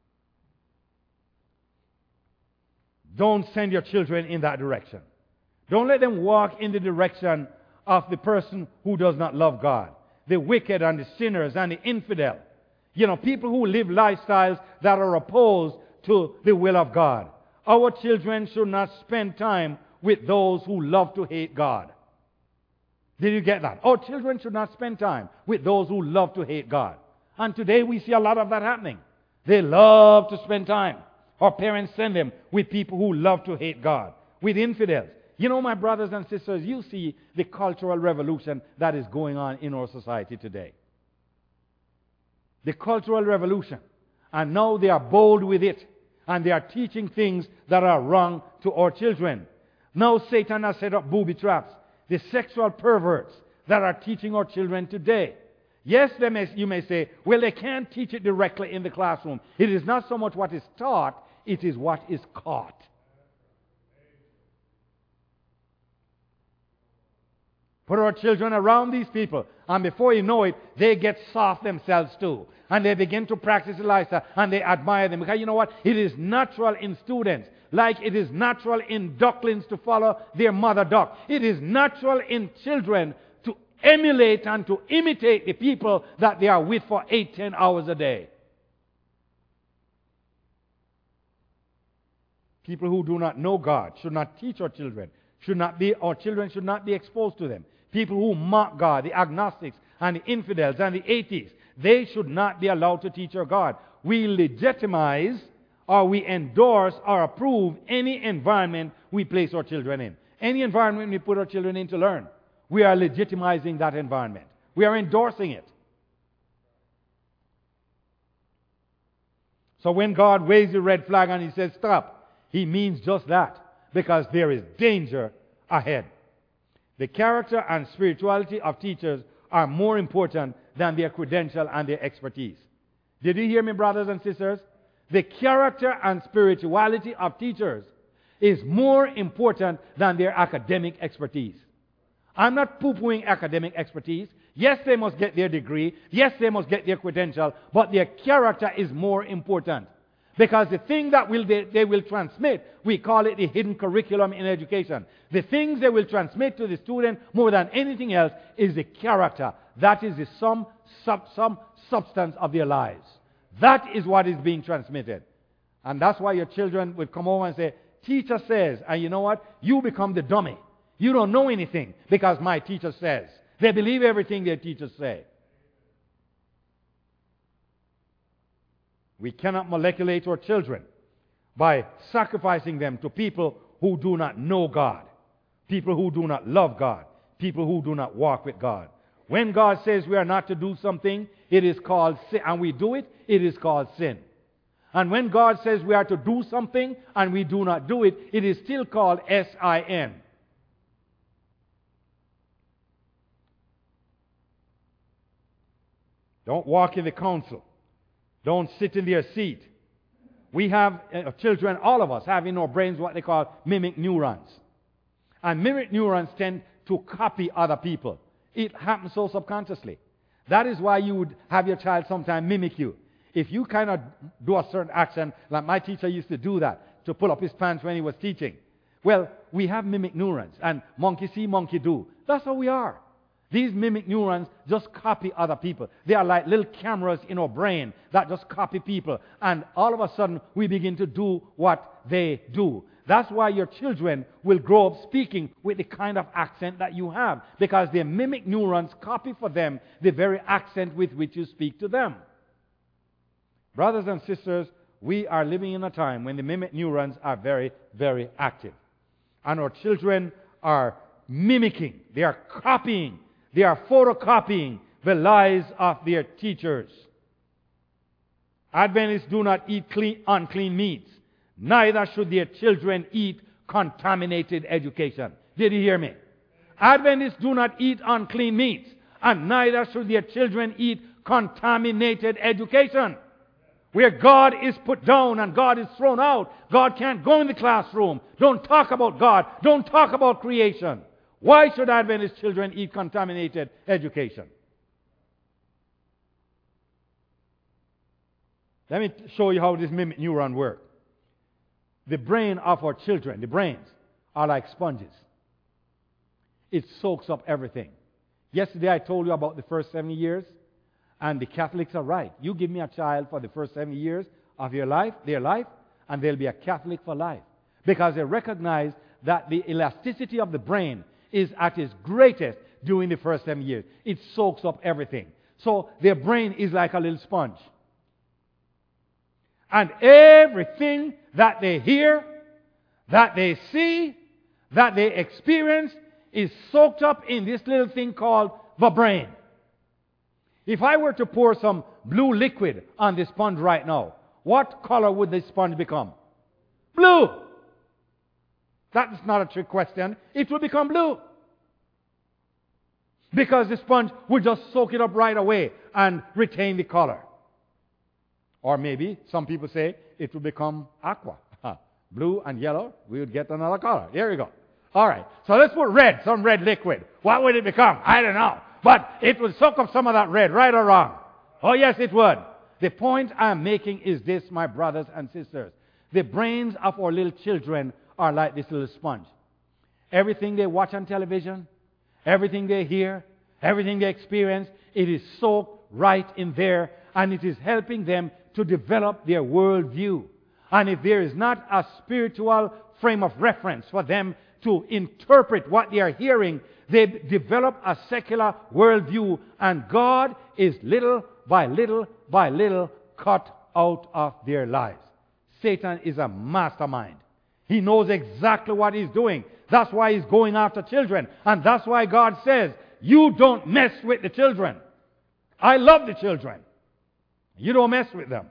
Don't send your children in that direction. Don't let them walk in the direction of the person who does not love God. The wicked and the sinners and the infidel. You know, people who live lifestyles that are opposed to the will of God. Our children should not spend time with those who love to hate God. Did you get that? Our children should not spend time with those who love to hate God. And today we see a lot of that happening. They love to spend time. Our parents send them with people who love to hate God, with infidels. You know, my brothers and sisters, you see the cultural revolution that is going on in our society today. The cultural revolution. And now they are bold with it. And they are teaching things that are wrong to our children. Now Satan has set up booby traps. The sexual perverts that are teaching our children today. Yes, you may say, well, they can't teach it directly in the classroom. It is not so much what is taught, it is what is caught. Put our children around these people And before you know it, they get soft themselves too. And they begin to practice the lifestyle and they admire them. Because you know what? It is natural in students. Like it is natural in ducklings to follow their mother duck. It is natural in children to emulate and to imitate the people that they are with for 8-10 hours a day. People who do not know God should not teach our children. Our children should not be exposed to them. People who mock God, the agnostics and the infidels and the atheists, they should not be allowed to teach our God. We legitimize or we endorse or approve any environment we place our children in. Any environment we put our children in to learn, we are legitimizing that environment. We are endorsing it. So when God waves the red flag and He says stop, He means just that, because there is danger ahead. The character and spirituality of teachers are more important than their credential and their expertise. Did you hear me, brothers and sisters? The character and spirituality of teachers is more important than their academic expertise. I'm not poo-pooing academic expertise. Yes, they must get their degree. Yes, they must get their credential. But their character is more important. Because the thing that they will transmit, we call it the hidden curriculum in education. The things they will transmit to the student more than anything else is the character. That is the some substance of their lives. That is what is being transmitted. And that's why your children would come over and say, teacher says, and you know what? You become the dummy. You don't know anything because my teacher says. They believe everything their teachers say. We cannot moleculate our children by sacrificing them to people who do not know God, people who do not love God, people who do not walk with God. When God says we are not to do something, it is called sin, and we do it, it is called sin. And when God says we are to do something and we do not do it, it is still called sin. Don't walk in the council. Don't sit in their seat. We have children, all of us, have in our brains what they call mimic neurons. And mimic neurons tend to copy other people. It happens so subconsciously. That is why you would have your child sometime mimic you. If you kind of do a certain action, like my teacher used to do that, to pull up his pants when he was teaching. Well, we have mimic neurons. And monkey see, monkey do. That's how we are. These mimic neurons just copy other people. They are like little cameras in our brain that just copy people. And all of a sudden, we begin to do what they do. That's why your children will grow up speaking with the kind of accent that you have. Because their mimic neurons copy for them the very accent with which you speak to them. Brothers and sisters, we are living in a time when the mimic neurons are very, very active. And our children are mimicking. They are copying. They are photocopying the lies of their teachers. Adventists do not eat unclean meats. Neither should their children eat contaminated education. Did you hear me? Adventists do not eat unclean meats. And neither should their children eat contaminated education. Where God is put down and God is thrown out. God can't go in the classroom. Don't talk about God. Don't talk about creation. Why should Adventist children eat contaminated education? Let me show you how this mimic neuron works. The brain of our children, the brains, are like sponges. It soaks up everything. Yesterday I told you about the first 70 years, and the Catholics are right. You give me a child for the first 70 years of their life, and they'll be a Catholic for life. Because they recognize that the elasticity of the brain is at its greatest during the first 7 years. It soaks up everything. So their brain is like a little sponge. And everything that they hear, that they see, that they experience is soaked up in this little thing called the brain. If I were to pour some blue liquid on this sponge right now, what color would this sponge become? Blue. That's not a trick question. It will become blue. Because the sponge will just soak it up right away and retain the color. Or maybe some people say it will become aqua. Blue and yellow, we would get another color. Here we go. All right. So let's put red, some red liquid. What would it become? I don't know. but it will soak up some of that red, right or wrong? Oh, yes, it would. The point I'm making is this, my brothers and sisters. The brains of our little children are like this little sponge. Everything they watch on television, everything they hear, everything they experience, it is soaked right in there, and it is helping them to develop their worldview. And if there is not a spiritual frame of reference for them to interpret what they are hearing, they develop a secular worldview, and God is little by little by little cut out of their lives. Satan is a mastermind. He knows exactly what he's doing. That's why he's going after children. And that's why God says, you don't mess with the children. I love the children. You don't mess with them.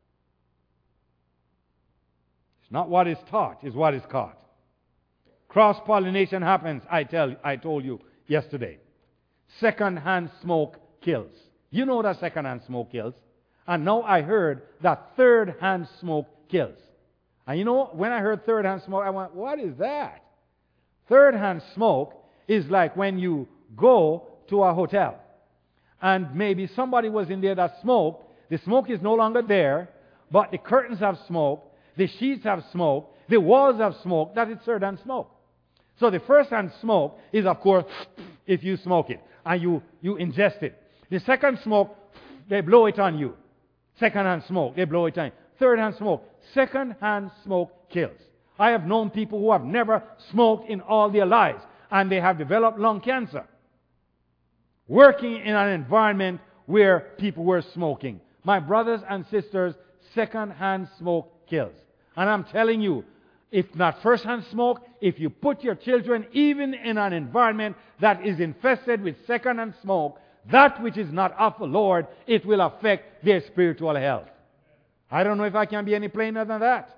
It's not what is taught, it's what is caught. Cross-pollination happens, I told you yesterday. Second-hand smoke kills. You know that second-hand smoke kills. And now I heard that third-hand smoke kills. And you know, when I heard third-hand smoke, I went, what is that? Third-hand smoke is like when you go to a hotel and maybe somebody was in there that smoked. The smoke is no longer there, but the curtains have smoke, the sheets have smoke, the walls have smoke. That is third-hand smoke. So the first-hand smoke is, of course, if you smoke it and you ingest it. The second smoke, they blow it on you. Second-hand smoke, they blow it on you. Third-hand smoke. Second-hand smoke kills. I have known people who have never smoked in all their lives, and they have developed lung cancer, working in an environment where people were smoking. My brothers and sisters, second-hand smoke kills. And I'm telling you, if not first-hand smoke, if you put your children even in an environment that is infested with second-hand smoke, that which is not of the Lord, it will affect their spiritual health. I don't know if I can be any plainer than that.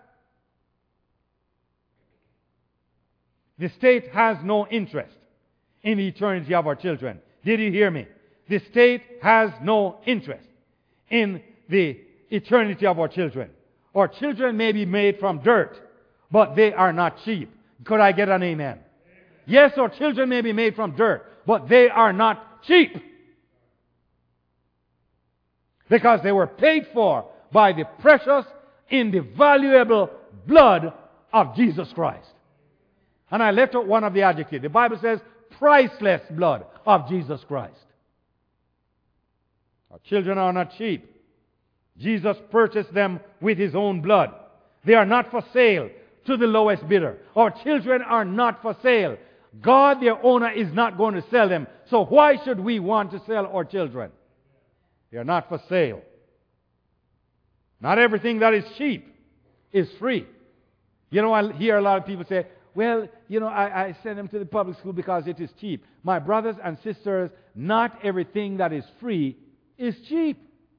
The state has no interest in the eternity of our children. Did you hear me? The state has no interest in the eternity of our children. Our children may be made from dirt, but they are not cheap. Could I get an amen? Yes, our children may be made from dirt, but they are not cheap. Because they were paid for by the precious, invaluable blood of Jesus Christ. And I left out one of the adjectives. The Bible says, priceless blood of Jesus Christ. Our children are not cheap. Jesus purchased them with His own blood. They are not for sale to the lowest bidder. Our children are not for sale. God, their owner, is not going to sell them. So why should we want to sell our children? They are not for sale. Not everything that is cheap is free. You know, I hear a lot of people say, well, you know, I send them to the public school because it is cheap. My brothers and sisters, not everything that is free is cheap.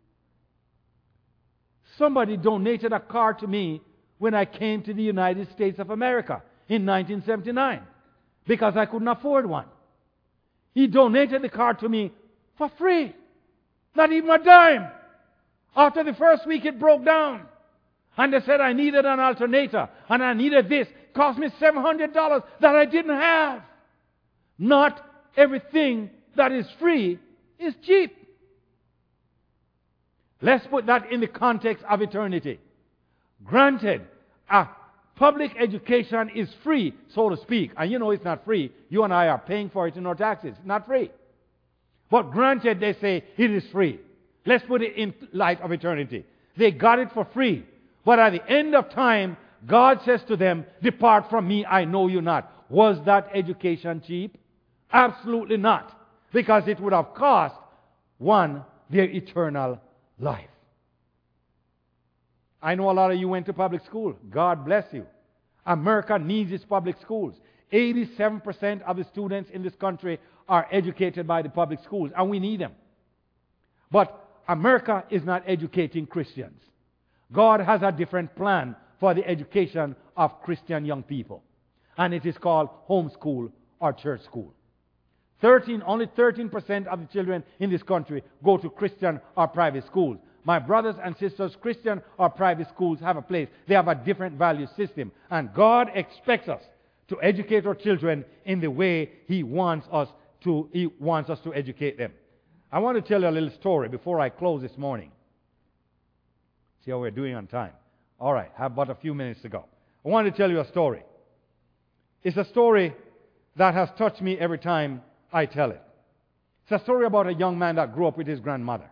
Somebody donated a car to me when I came to the United States of America in 1979 because I couldn't afford one. He donated the car to me for free. Not even a dime. After the first week it broke down. And they said I needed an alternator and I needed this. It cost me $700 that I didn't have. Not everything that is free is cheap. Let's put that in the context of eternity. Granted, a public education is free, so to speak. And you know it's not free. You and I are paying for it in our taxes. It's not free. But granted, they say it is free. Let's put it in light of eternity. They got it for free. But at the end of time, God says to them, depart from me, I know you not. Was that education cheap? Absolutely not. Because it would have cost one their eternal life. I know a lot of you went to public school. God bless you. America needs its public schools. 87% of the students in this country are educated by the public schools, and we need them. But America is not educating Christians. God has a different plan for the education of Christian young people, and it is called homeschool or church school. Only 13% of the children in this country go to Christian or private schools. My brothers and sisters, Christian or private schools have a place. They have a different value system, and God expects us to educate our children in the way He wants us He wants us to educate them. I want to tell you a little story before I close this morning. See how we're doing on time. All right, I have but a few minutes to go. I want to tell you a story. It's a story that has touched me every time I tell it. It's a story about a young man that grew up with his grandmother.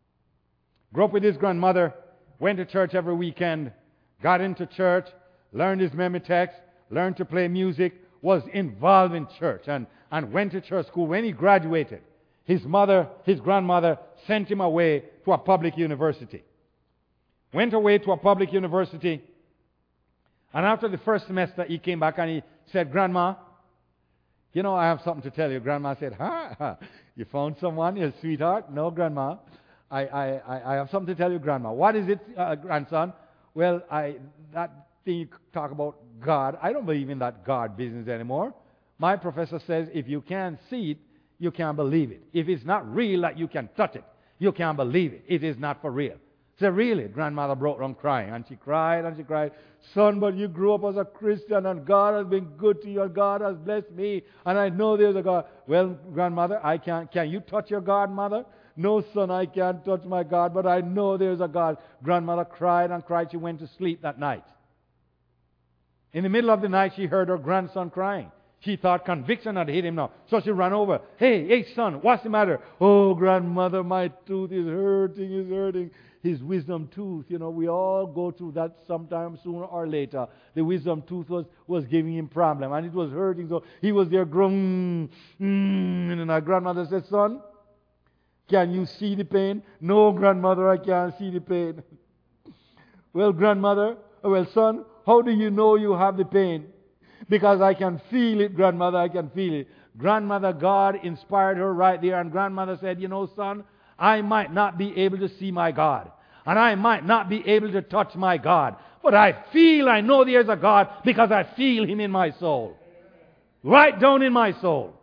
Grew up with his grandmother, went to church every weekend, got into church, learned his memory text, learned to play music, was involved in church, and went to church school. When he graduated, his grandmother, sent him away to a public university. Went away to a public university, and after the first semester, he came back and he said, "Grandma, you know, I have something to tell you." Grandma said, "Huh? You found someone, your sweetheart?" "No, Grandma. I have something to tell you, Grandma." "What is it, grandson?" "Well, that thing you talk about God, I don't believe in that God business anymore. My professor says if you can't see it, you can't believe it. If it's not real that you can touch it, you can't believe it. It is not for real." "So really?" Grandmother broke down crying, and she cried and she cried. "Son, but you grew up as a Christian, and God has been good to you, and God has blessed me, and I know there's a God." "Well, grandmother, I can't. Can you touch your God, mother?" "No, son, I can't touch my God, but I know there's a God." Grandmother cried and cried. She went to sleep that night. In the middle of the night, she heard her grandson crying. She thought conviction had hit him now. So she ran over. Hey, son, what's the matter?" "Oh, grandmother, my tooth is hurting. His wisdom tooth. You know, we all go through that sometime sooner or later. The wisdom tooth was giving him problem, and it was hurting. So he was there growing. And our grandmother said, "Son, can you see the pain?" "No, grandmother, I can't see the pain." Well, son, how do you know you have the pain?" "Because I can feel it, grandmother, I can feel it." Grandmother, God inspired her right there, and grandmother said, "You know, son, I might not be able to see my God, and I might not be able to touch my God, but I know there's a God because I feel Him in my soul. Right down in my soul."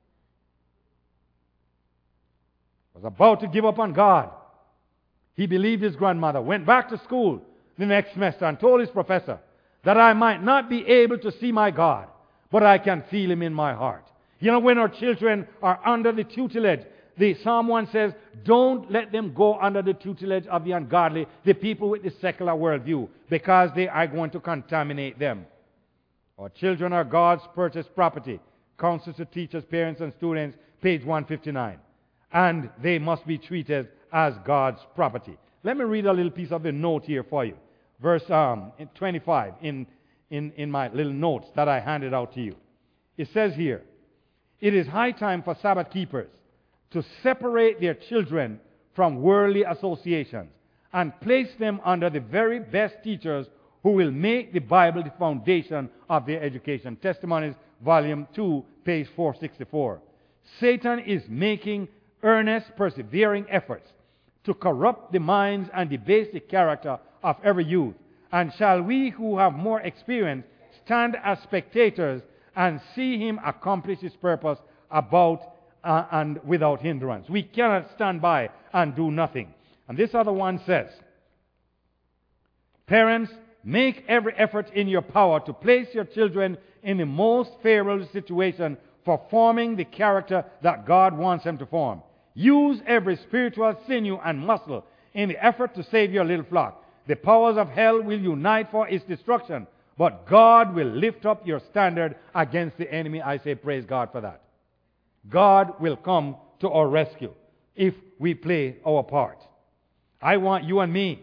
Was about to give up on God. He believed his grandmother, went back to school the next semester and told his professor that I might not be able to see my God, but I can feel Him in my heart. You know, when our children are under the tutelage, the Psalm 1 says, don't let them go under the tutelage of the ungodly, the people with the secular worldview, because they are going to contaminate them. Our children are God's purchased property. Counsel to teachers, parents, and students, page 159. And they must be treated as God's property. Let me read a little piece of the note here for you. Verse 25 in my little notes that I handed out to you. It says here, "It is high time for Sabbath keepers to separate their children from worldly associations and place them under the very best teachers who will make the Bible the foundation of their education." Testimonies, volume 2, page 464. Satan is making earnest, persevering efforts to corrupt the minds and debase the character of every youth. And shall we who have more experience stand as spectators and see him accomplish his purpose and without hindrance? We cannot stand by and do nothing. And this other one says, "Parents, make every effort in your power to place your children in the most favorable situation for forming the character that God wants them to form. Use every spiritual sinew and muscle in the effort to save your little flock. The powers of hell will unite for its destruction, but God will lift up your standard against the enemy." I say praise God for that. God will come to our rescue if we play our part. I want you and me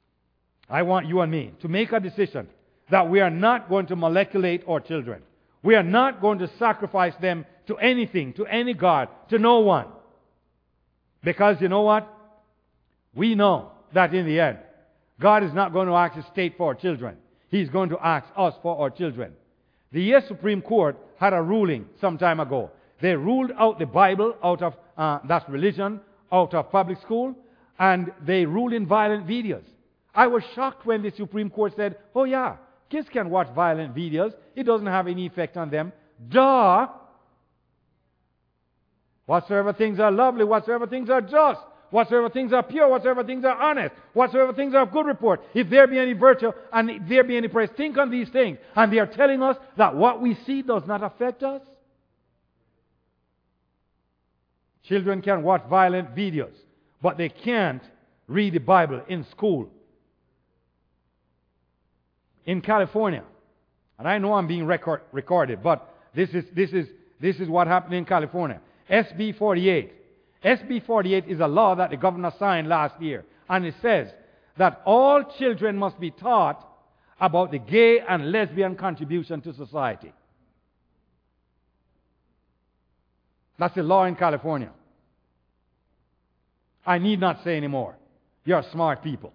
to make a decision that we are not going to moleculate our children. We are not going to sacrifice them to anything, to any God, to no one. Because you know what? We know that in the end, God is not going to ask the state for our children. He's going to ask us for our children. The U.S. Supreme Court had a ruling some time ago. They ruled out the Bible out of that religion, out of public school, and they ruled in violent videos. I was shocked when the Supreme Court said, "Oh yeah, kids can watch violent videos. It doesn't have any effect on them." Duh! Whatsoever things are lovely, whatsoever things are just, whatsoever things are pure, whatsoever things are honest, whatsoever things are of good report, if there be any virtue and if there be any praise, think on these things. And they are telling us that what we see does not affect us. Children can watch violent videos, but they can't read the Bible in school. In California, and I know I'm being recorded, but this is what happened in California. SB 48. SB 48 is a law that the governor signed last year, and it says that all children must be taught about the gay and lesbian contribution to society. That's the law in California. I need not say anymore. You're smart people.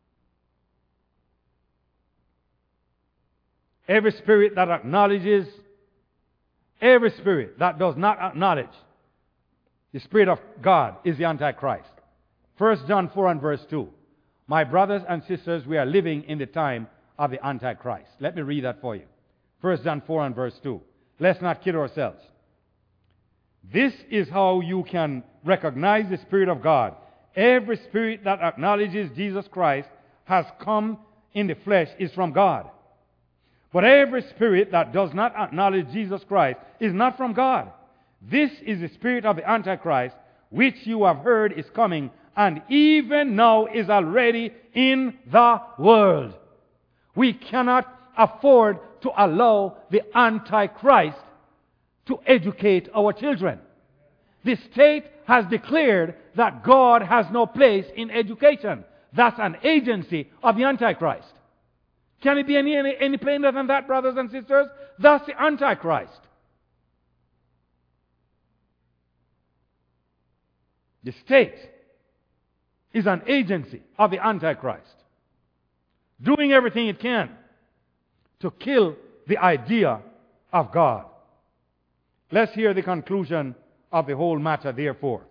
Every spirit that acknowledges, every spirit that does not acknowledge the Spirit of God is the Antichrist. 1 John 4 and verse 2. My brothers and sisters, we are living in the time of the Antichrist. Let me read that for you. 1 John 4 and verse 2. Let's not kid ourselves. This is how you can recognize the Spirit of God. Every spirit that acknowledges Jesus Christ has come in the flesh is from God. But every spirit that does not acknowledge Jesus Christ is not from God. This is the spirit of the Antichrist, which you have heard is coming, and even now is already in the world. We cannot afford to allow the Antichrist to educate our children. The state has declared that God has no place in education. That's an agency of the Antichrist. Can it be any plainer than that, brothers and sisters? That's the Antichrist. The state is an agency of the Antichrist, doing everything it can to kill the idea of God. Let's hear the conclusion of the whole matter, therefore.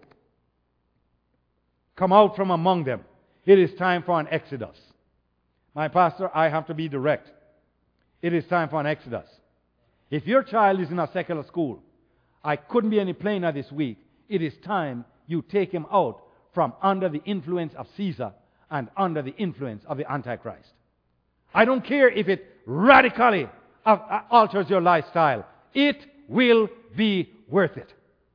Come out from among them. It is time for an exodus. My pastor, I have to be direct. It is time for an exodus. If your child is in a secular school, I couldn't be any plainer this week. It is time you take him out from under the influence of Caesar and under the influence of the Antichrist. I don't care if it radically alters your lifestyle. It will be worth it.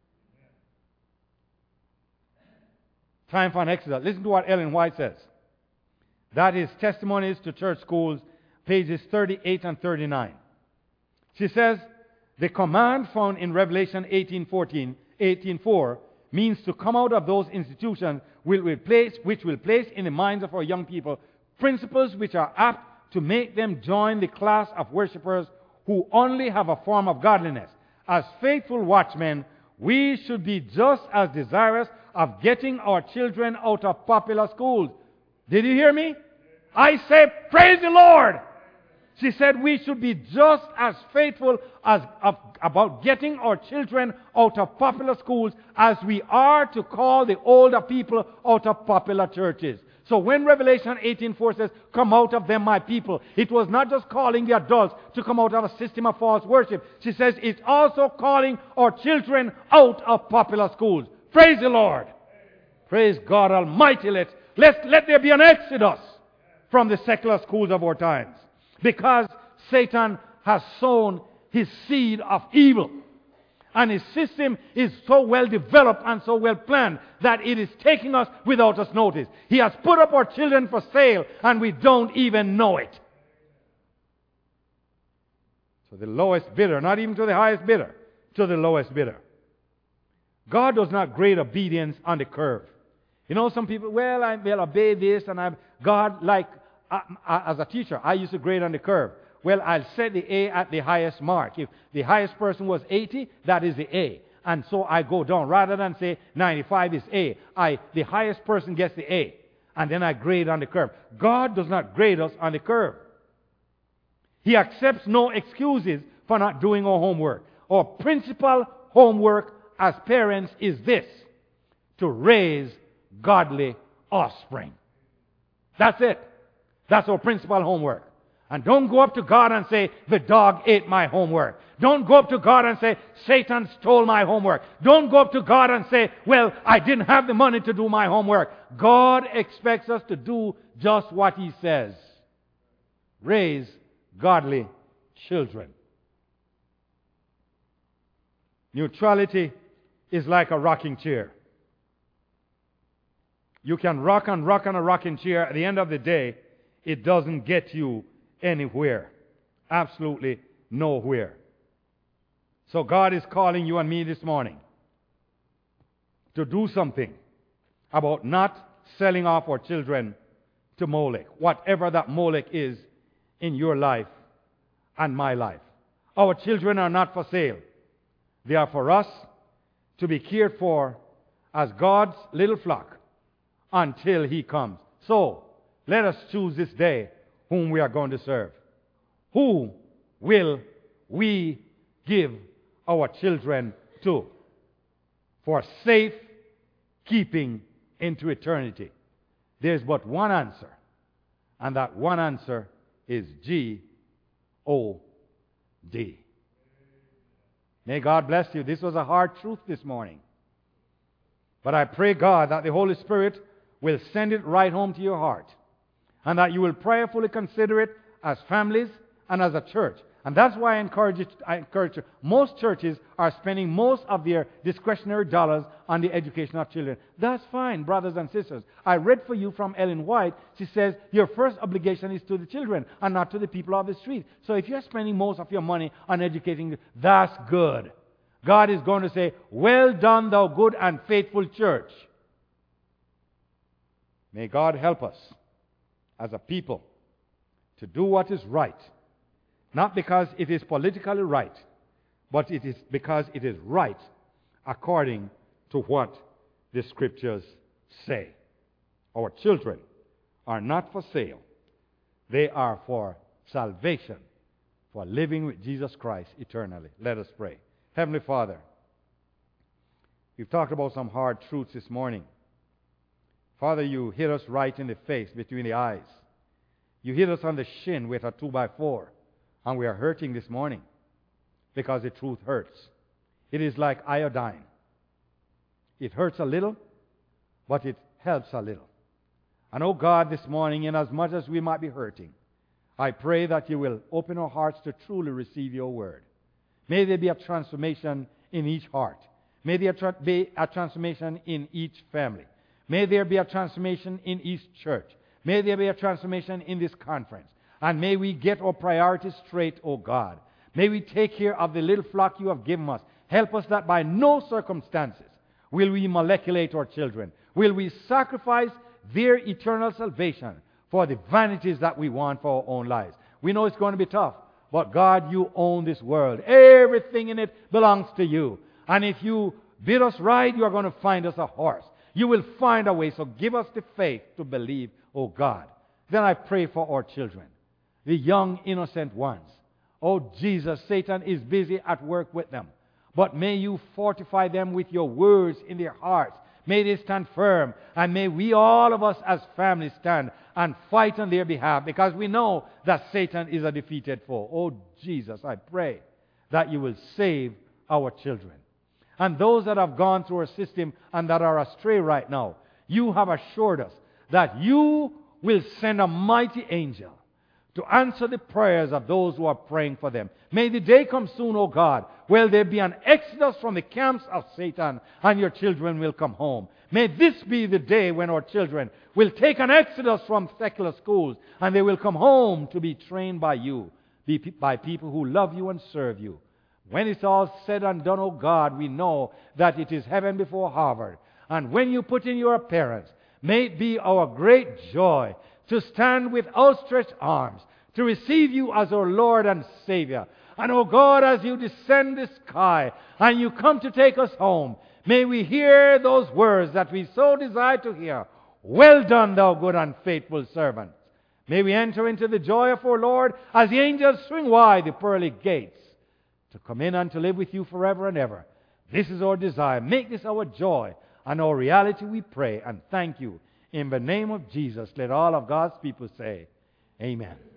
Time for an exodus. Listen to what Ellen White says. That is Testimonies to Church Schools, pages 38 and 39. She says, the command found in Revelation 18:4 means to come out of those institutions which will place in the minds of our young people principles which are apt to make them join the class of worshippers who only have a form of godliness. As faithful watchmen, we should be just as desirous of getting our children out of popular schools. Did you hear me? I say, praise the Lord. She said we should be just as faithful about getting our children out of popular schools as we are to call the older people out of popular churches. So when Revelation 18:4 says, come out of them, my people, it was not just calling the adults to come out of a system of false worship. She says it's also calling our children out of popular schools. Praise the Lord. Praise God Almighty. Let there be an exodus from the secular schools of our times. Because Satan has sown his seed of evil. And his system is so well developed and so well planned that it is taking us without us notice. He has put up our children for sale and we don't even know it. So the lowest bidder, not even to the highest bidder, to the lowest bidder. God does not grade obedience on the curve. You know, some people, well, I will obey this, and God, like, as a teacher, I used to grade on the curve. Well, I'll set the A at the highest mark. If the highest person was 80, that is the A. And so I go down. Rather than say 95 is A, the highest person gets the A. And then I grade on the curve. God does not grade us on the curve. He accepts no excuses for not doing our homework. Our principal homework as parents is this: to raise godly offspring. That's it. That's our principal homework. And don't go up to God and say, the dog ate my homework. Don't go up to God and say, Satan stole my homework. Don't go up to God and say, well, I didn't have the money to do my homework. God expects us to do just what He says. Raise godly children. Neutrality is like a rocking chair. You can rock and rock on a rocking chair. At the end of the day, it doesn't get you anywhere. Absolutely nowhere. So God is calling you and me this morning to do something about not selling off our children to Molech, whatever that Molech is in your life and my life. Our children are not for sale. They are for us to be cared for as God's little flock until He comes. So, let us choose this day whom we are going to serve. Who will we give our children to for safe keeping into eternity? There's but one answer, and that one answer is G-O-D. May God bless you. This was a hard truth this morning. But I pray, God, that the Holy Spirit will send it right home to your heart, and that you will prayerfully consider it as families and as a church. And that's why I encourage you. Most churches are spending most of their discretionary dollars on the education of children. That's fine, brothers and sisters. I read for you from Ellen White. She says, your first obligation is to the children and not to the people of the street. So if you're spending most of your money on educating them, that's good. God is going to say, well done, thou good and faithful church. May God help us as a people to do what is right. Not because it is politically right, but it is because it is right according to what the Scriptures say. Our children are not for sale. They are for salvation, for living with Jesus Christ eternally. Let us pray. Heavenly Father, we've talked about some hard truths this morning. Father, you hit us right in the face, between the eyes. You hit us on the shin with a 2x4. And we are hurting this morning because the truth hurts. It is like iodine. It hurts a little, but it helps a little. And oh God, this morning, in as much as we might be hurting, I pray that you will open our hearts to truly receive your word. May there be a transformation in each heart. May there be a transformation in each family. May there be a transformation in each church. May there be a transformation in this conference. And may we get our priorities straight, O God. May we take care of the little flock you have given us. Help us that by no circumstances will we moleculate our children. Will we sacrifice their eternal salvation for the vanities that we want for our own lives. We know it's going to be tough, but God, you own this world. Everything in it belongs to you. And if you bid us right, you are going to find us a horse. You will find a way. So give us the faith to believe, O God. Then I pray for our children, the young innocent ones. Oh Jesus, Satan is busy at work with them. But may you fortify them with your words in their hearts. May they stand firm. And may we, all of us as families, stand and fight on their behalf, because we know that Satan is a defeated foe. Oh Jesus, I pray that you will save our children. And those that have gone through our system and that are astray right now, you have assured us that you will send a mighty angel to answer the prayers of those who are praying for them. May the day come soon, O God, where there be an exodus from the camps of Satan and your children will come home. May this be the day when our children will take an exodus from secular schools and they will come home to be trained by you, by people who love you and serve you. When it's all said and done, O God, we know that it is heaven before Harvard. And when you put in your appearance, may it be our great joy to stand with outstretched arms, to receive you as our Lord and Savior. And, O God, as you descend the sky and you come to take us home, may we hear those words that we so desire to hear. Well done, thou good and faithful servant. May we enter into the joy of our Lord as the angels swing wide the pearly gates to come in and to live with you forever and ever. This is our desire. Make this our joy and our reality, we pray, and thank you. In the name of Jesus, let all of God's people say, Amen.